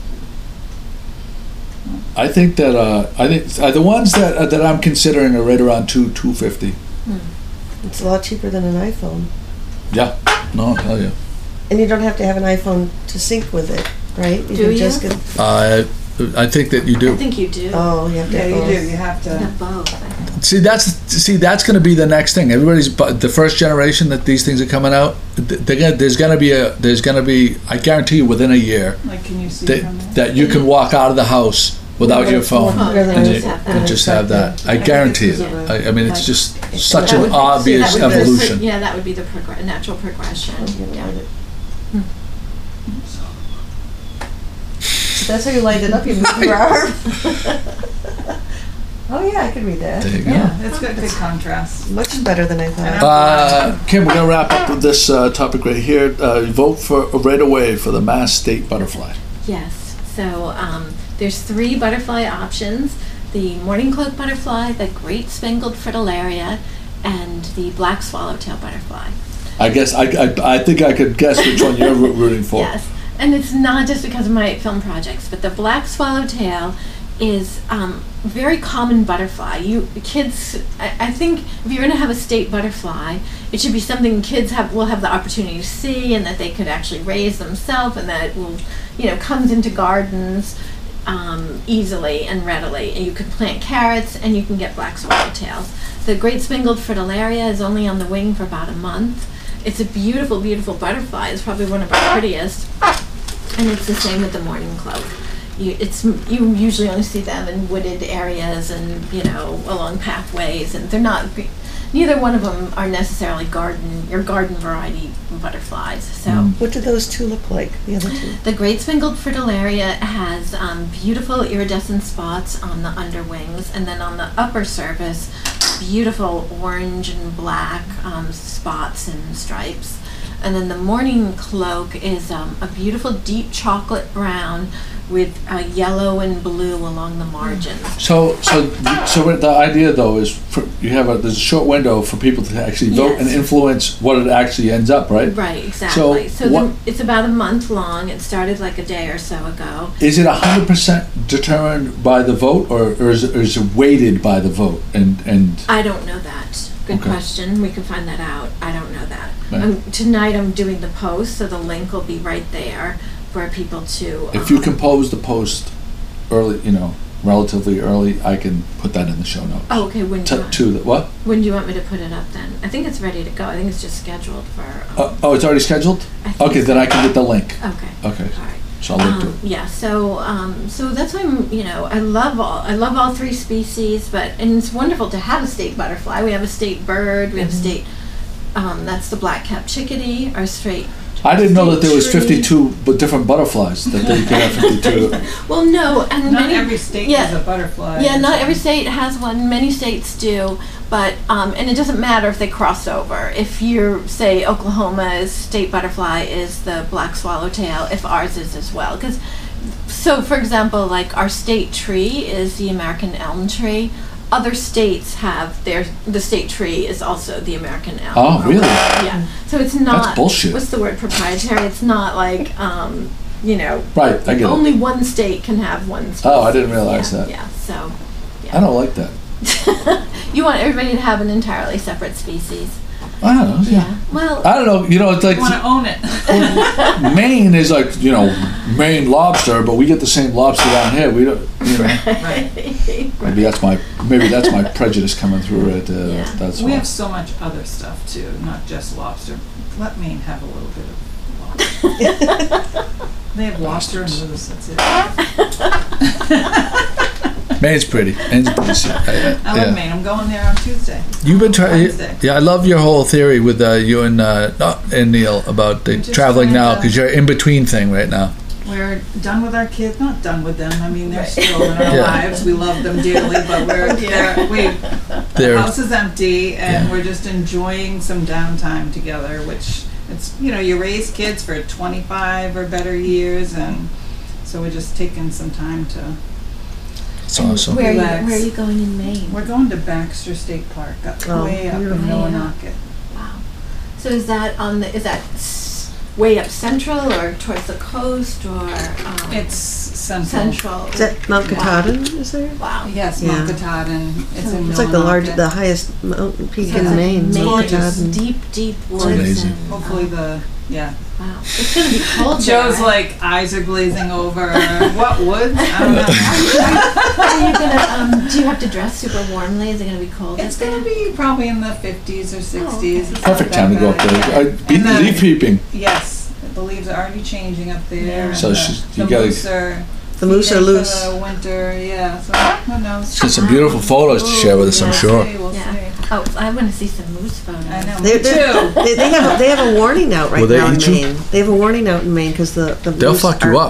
I think that uh, I think uh, the ones that uh, that I'm considering are right around two two fifty. It's a lot cheaper than an iPhone, Yeah. No, I'll tell you. and you don't have to have an iPhone to sync with it, right? You Do can you? just get. Uh, I think that you I do. think you do. Oh, you have to. Yeah, have you both. do. You have to. Have both. I think. See, that's see, that's going to be the next thing. Everybody's bu- the first generation that these things are coming out. th- They're gonna, there's going to be a there's going to be. I guarantee you, within a year, Like, can you see that from there? that you can walk out of the house without But your it's more phone clear than and I you, just have and that. just have that. I Yeah. guarantee it. Yeah. I, I mean, it's Like, just it's- such that an would be- obvious that would be the pro- evolution. yeah, that would be the progr- natural progression. Oh, you know, Yeah. read it. That's how you lined it up. You moved your arm. Oh yeah, I could read that. There you go. Yeah, it's good, good contrast. Much better than I thought. Uh, Kim, we're gonna wrap up with this uh, topic right here. Uh, vote for right away for the Mass State Butterfly. Yes. So um, there's three butterfly options: the morning cloak butterfly, the great spangled fritillaria, and the black swallowtail butterfly. I guess I, I, I think I could guess which one you're roo- rooting for. Yes, and it's not just because of my film projects, but the black swallowtail is um, very common butterfly. You kids, I, I think if you're going to have a state butterfly, it should be something kids have will have the opportunity to see, and that they could actually raise themselves, and that will, you know, comes into gardens um, easily and readily. And you can plant carrots, and you can get black swallowtails. The great spangled fritillaria is only on the wing for about a month. It's a beautiful, beautiful butterfly. It's probably one of our prettiest, and it's the same with the morning cloak. You, it's you usually only see them in wooded areas and, you know, along pathways, and they're not. Neither one of them are necessarily garden your garden variety butterflies. So Mm. What do those two look like? The other two. the great spangled fritillaria has um, beautiful iridescent spots on the underwings, and then on the upper surface, beautiful orange and black um, spots and stripes. And then the morning cloak is um, a beautiful deep chocolate brown with uh, yellow and blue along the margins. So, so, so the idea though is for, you have a there's a short window for people to actually vote Yes. and influence what it actually ends up, right? Right, exactly. So, what- the, it's about a month long. It started like a day or so ago. Is it hundred percent determined by the vote, or, or is it, or is it weighted by the vote? And and I don't know that. Good Okay. question. We can find that out. I don't know that. Right. Um, tonight I'm doing the post, so the link will be right there for people to. if you um, compose the post early, you know, relatively early, I can put that in the show notes. Oh, okay. When do, you To, want, to the what? when do you want me to put it up then? I think it's ready to go. I think it's just scheduled for. Um, Oh, oh, it's already scheduled. I think Okay, so. then I can get the link. Okay. Okay, All right. so I'll look to Um, it. yeah, so um, so that's why I'm, you know, I love all I love all three species, but and it's wonderful to have a state butterfly. We have a state bird. We have a state. Um, that's the black-capped chickadee. Our straight. I didn't know that there was tree. fifty-two but different butterflies. That they could have fifty-two. Well, no, and Not many, every state yeah. has a butterfly. Yeah, not every state has one. Many states do, but um, and it doesn't matter if they cross over. If you say Oklahoma's state butterfly is the black swallowtail, if ours is as well, because so for example, like our state tree is the American elm tree. Other states have their the state tree is also the American elm. Oh, or really? whatever. Yeah. So it's not bullshit. What's the word proprietary? It's not like um, you know. Right, I get it. Only one state can have one species. Oh, I didn't realize yeah, that. Yeah, so I don't like that. you want everybody to have an entirely separate species. I don't know. Yeah. Well, I don't know. You know, it's like You want to own it. Maine is like, you know, Maine lobster, but we get the same lobster down here. We don't. You know, maybe that's my maybe that's my prejudice coming through right there. Yeah. That's We why. have so much other stuff too, not just lobster. Let Maine have a little bit of lobster. They have lobster and moose, that's it. Maine's pretty. Maine's pretty. I, I love Maine. I'm going there on Tuesday. You've been trying. Wednesday. Yeah, I love your whole theory with uh, you and uh, uh, and Neil about the I'm just traveling trying now to- because you're in between thing right now. We're done with our kids. Not done with them. I mean, they're Right. still in our Yeah. lives. We love them dearly, but we're they're, we They're the house is empty, and Yeah. we're just enjoying some downtime together. Which it's you know you raise kids for twenty-five or better years, and so we're just taking some time to. it's awesome. where are, you, Relax. where are you going in Maine? We're going to Baxter State Park, up Oh, way up in beautiful. Millinocket. Wow. So is that on the is that s- way up central or towards the coast or um, It's central. central? Is that Mount Katahdin? Is there? Wow. Yes, Yeah. Mount Katahdin. It's in It's like the large, Millinocket. the highest mountain peak So in it's like Maine. Maine, Mount Gorgeous. Katahdin. deep, deep woods. amazing. And, Hopefully um, the yeah. wow, it's gonna be cold. Joe's there. like eyes are glazing over. What woods? I don't know. Are you gonna? Um, do you have to dress super warmly? Is it gonna be cold? It's up gonna there? be probably in the fifties or sixties. okay. It's not Perfect that time to go up bad, there. yeah. I, be, And then- leaf peeping. Yes, the leaves are already changing up there. Yeah. and So the, she's- you the gotta- moose are The moose are feeding for loose. the winter, yeah. So who knows? Got some beautiful photos to share with us, I'm Yeah. sure. We'll see, we'll Yeah. see. Oh, I want to see some moose photos. I know. They're, Me they're, too. they, they have a, they have a warning out right Will they now in eat you? Maine. They have a warning out in Maine because the, the They'll moose fuck you are- up.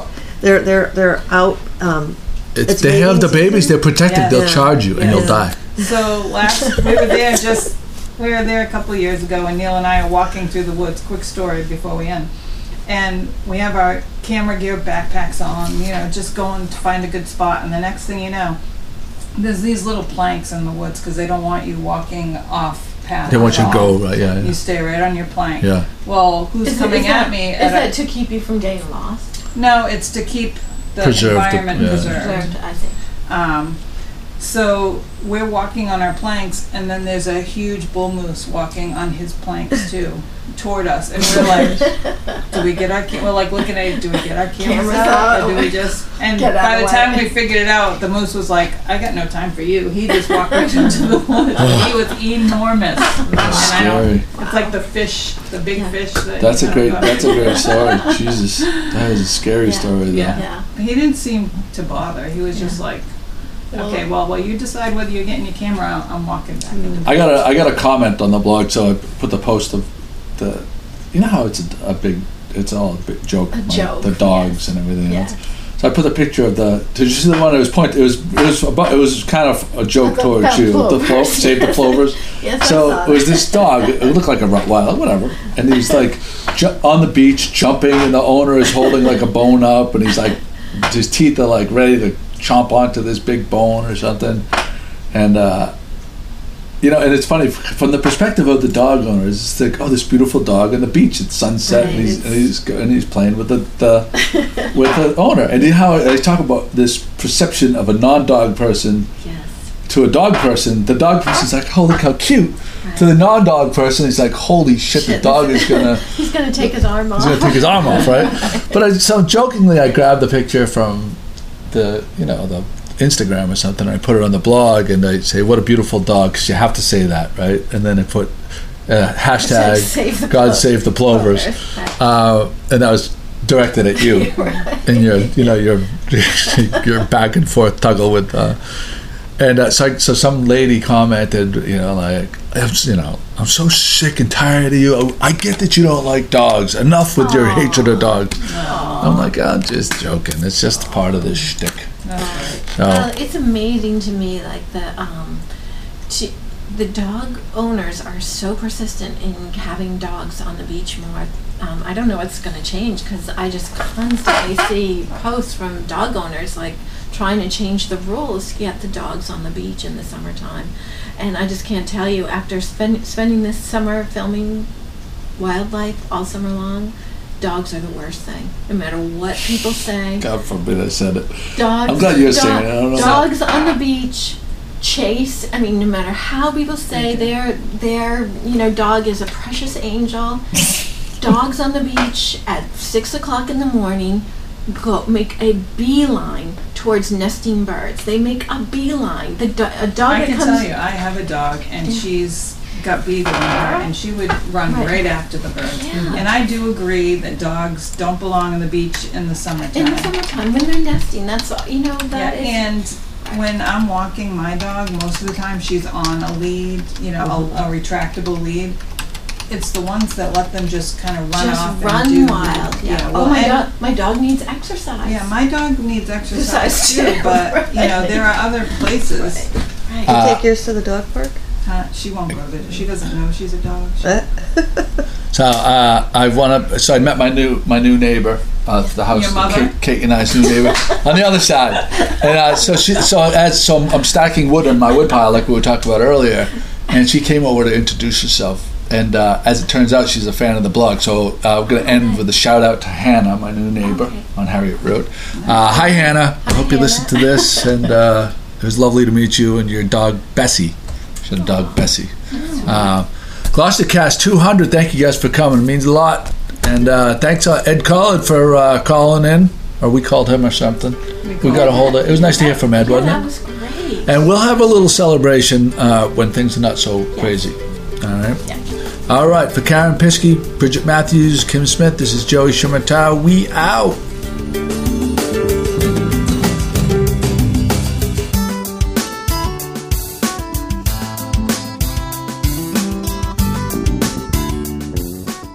They're they're they're out. Um, It's, It's they have the mating babies. season? They're protected. Yeah. They'll Yeah. charge you, and Yeah. you'll die. So last we were there just we were there a couple of years ago, and Neil and I are walking through the woods. Quick story before we end, and we have our camera gear backpacks on, you know, just going to find a good spot. And the next thing you know, there's these little planks in the woods because they don't want you walking off path. They want you to at go all. right. Yeah, You yeah. stay right on your plank. Yeah. Well, who's Is, coming is at that, me? Is at that a, to keep you from getting lost? no, it's to keep the Preserve the- environment yeah. preserved. Preserved, I see. Um, so we're walking on our planks, and then there's a huge bull moose walking on his planks too, toward us, and we're like, "Do we get our? Ca- we're like looking at it. Do we get our cameras, Cameras out, out. or do we just?" And Get out by of the the time way. we figured it out, the moose was like, "I got no time for you." He just walked right into the woods. He was enormous, and I don't. Scary. It's like the fish, the big Yeah. fish. That That's you a know, great. got- That's a great story. Jesus, that is a scary Yeah. story. Though. Yeah. Yeah. He didn't seem to bother. He was just Yeah. like, Well- okay, well, well, you decide whether you're getting your camera out. I'm walking back. into I got a I got a comment on the blog, so I put the post of the. You know how it's a, a big. It's all a big joke. A like joke, The dogs yes. and everything. Yeah. else. So I put the picture of the. Did you see the one? It was point. It was. It was. About, it was kind of a joke The- towards the you. The plovers. plo- save the plovers. Yes, I So saw it was that. this dog. It looked like a Rottweiler, whatever. And he's like ju- on the beach jumping, and the owner is holding like a bone up, and he's like, his teeth are like ready to chomp onto this big bone or something. And uh, you know, and it's funny f- from the perspective of the dog owners. It's like, oh, this beautiful dog on the beach at sunset, Right, and he's it's- and he's go- and he's playing with the, the with the owner. And you know how they talk about this perception of a non-dog person Yes. to a dog person. The dog person's like, oh, look how cute. To the non-dog person, he's like, holy shit, the Shit. dog is gonna He's gonna take his arm off. he's gonna take his arm off, right? But I, so jokingly, I grabbed the picture from the you know the Instagram or something. And I put it on the blog, and I say, what a beautiful dog, because you have to say that, right? And then I put uh, hashtag Save the God plo- save the plovers, Right. uh, and that was directed at you in your you know your your back and forth tuggle with. Uh, And uh, so, so some lady commented, you know, like, I'm, s- you know, I'm so sick and tired of you. I get that you don't like dogs. Enough with your hatred of dogs. I'm like, I'm just joking. It's just part of this shtick. So, Well, it's amazing to me, like the um, to, the dog owners are so persistent in having dogs on the beach more. Um, I don't know what's going to change because I just constantly see posts from dog owners like trying to change the rules to get the dogs on the beach in the summertime. And I just can't tell you, after spend, spending this summer filming wildlife all summer long, dogs are the worst thing. No matter what people say, God forbid I said it. dogs. I'm glad you're dog- saying it. I don't know. Dogs on the beach chase. I mean, no matter how people say their their you know dog is a precious angel. Dogs on the beach at six o'clock in the morning go make a beeline towards nesting birds. They make a beeline. The do- a dog I that can comes. tell you, I have a dog, and she's got beagle in her, and she would run Right. right after the birds. Yeah. And I do agree that dogs don't belong on the beach in the summertime. In the summertime, when they're nesting, that's all, you know Yeah, that is. and when I'm walking my dog, most of the time she's on a lead, you know, a, a retractable lead. It's the ones that let them just kind of run just off run and do wild. Yeah. well, oh my and- dog! My dog needs exercise. Yeah, my dog needs exercise Exercise too, too, but you know right. there are other places. Right. You Uh, take yours to the dog park? Uh, she won't go there. She doesn't know she's a dog. She, Uh, So uh, I want to. So I met my new my new neighbor, uh, the house. Your mother? Kate, Kate and I's new neighbor on the other side. And uh, so she, so as so I'm, I'm stacking wood on my wood pile, like we were talking about earlier, and she came over to introduce herself. And uh, as it turns out, she's a fan of the blog. So uh, we're going to end with a shout out to Hannah, my new neighbor Okay. on Harriet Road. Uh, hi, Hannah. I Hi, hope you listen to Hannah. this. And uh, it was lovely to meet you and your dog Bessie. She had a dog Bessie. Uh, Gloucestercast two hundred. Thank you guys for coming. It means a lot. And uh, thanks uh, Ed Collard for uh, calling in, or we called him or something. We got a hold of. It was nice to hear from Ed, Yeah, wasn't that it? was great. And we'll have a little celebration uh, when things are not so crazy. All right. Yeah. All right. For Karen Piskey, Bridget Matthews, Kim Smith, this is Joey Shimmertow. We out.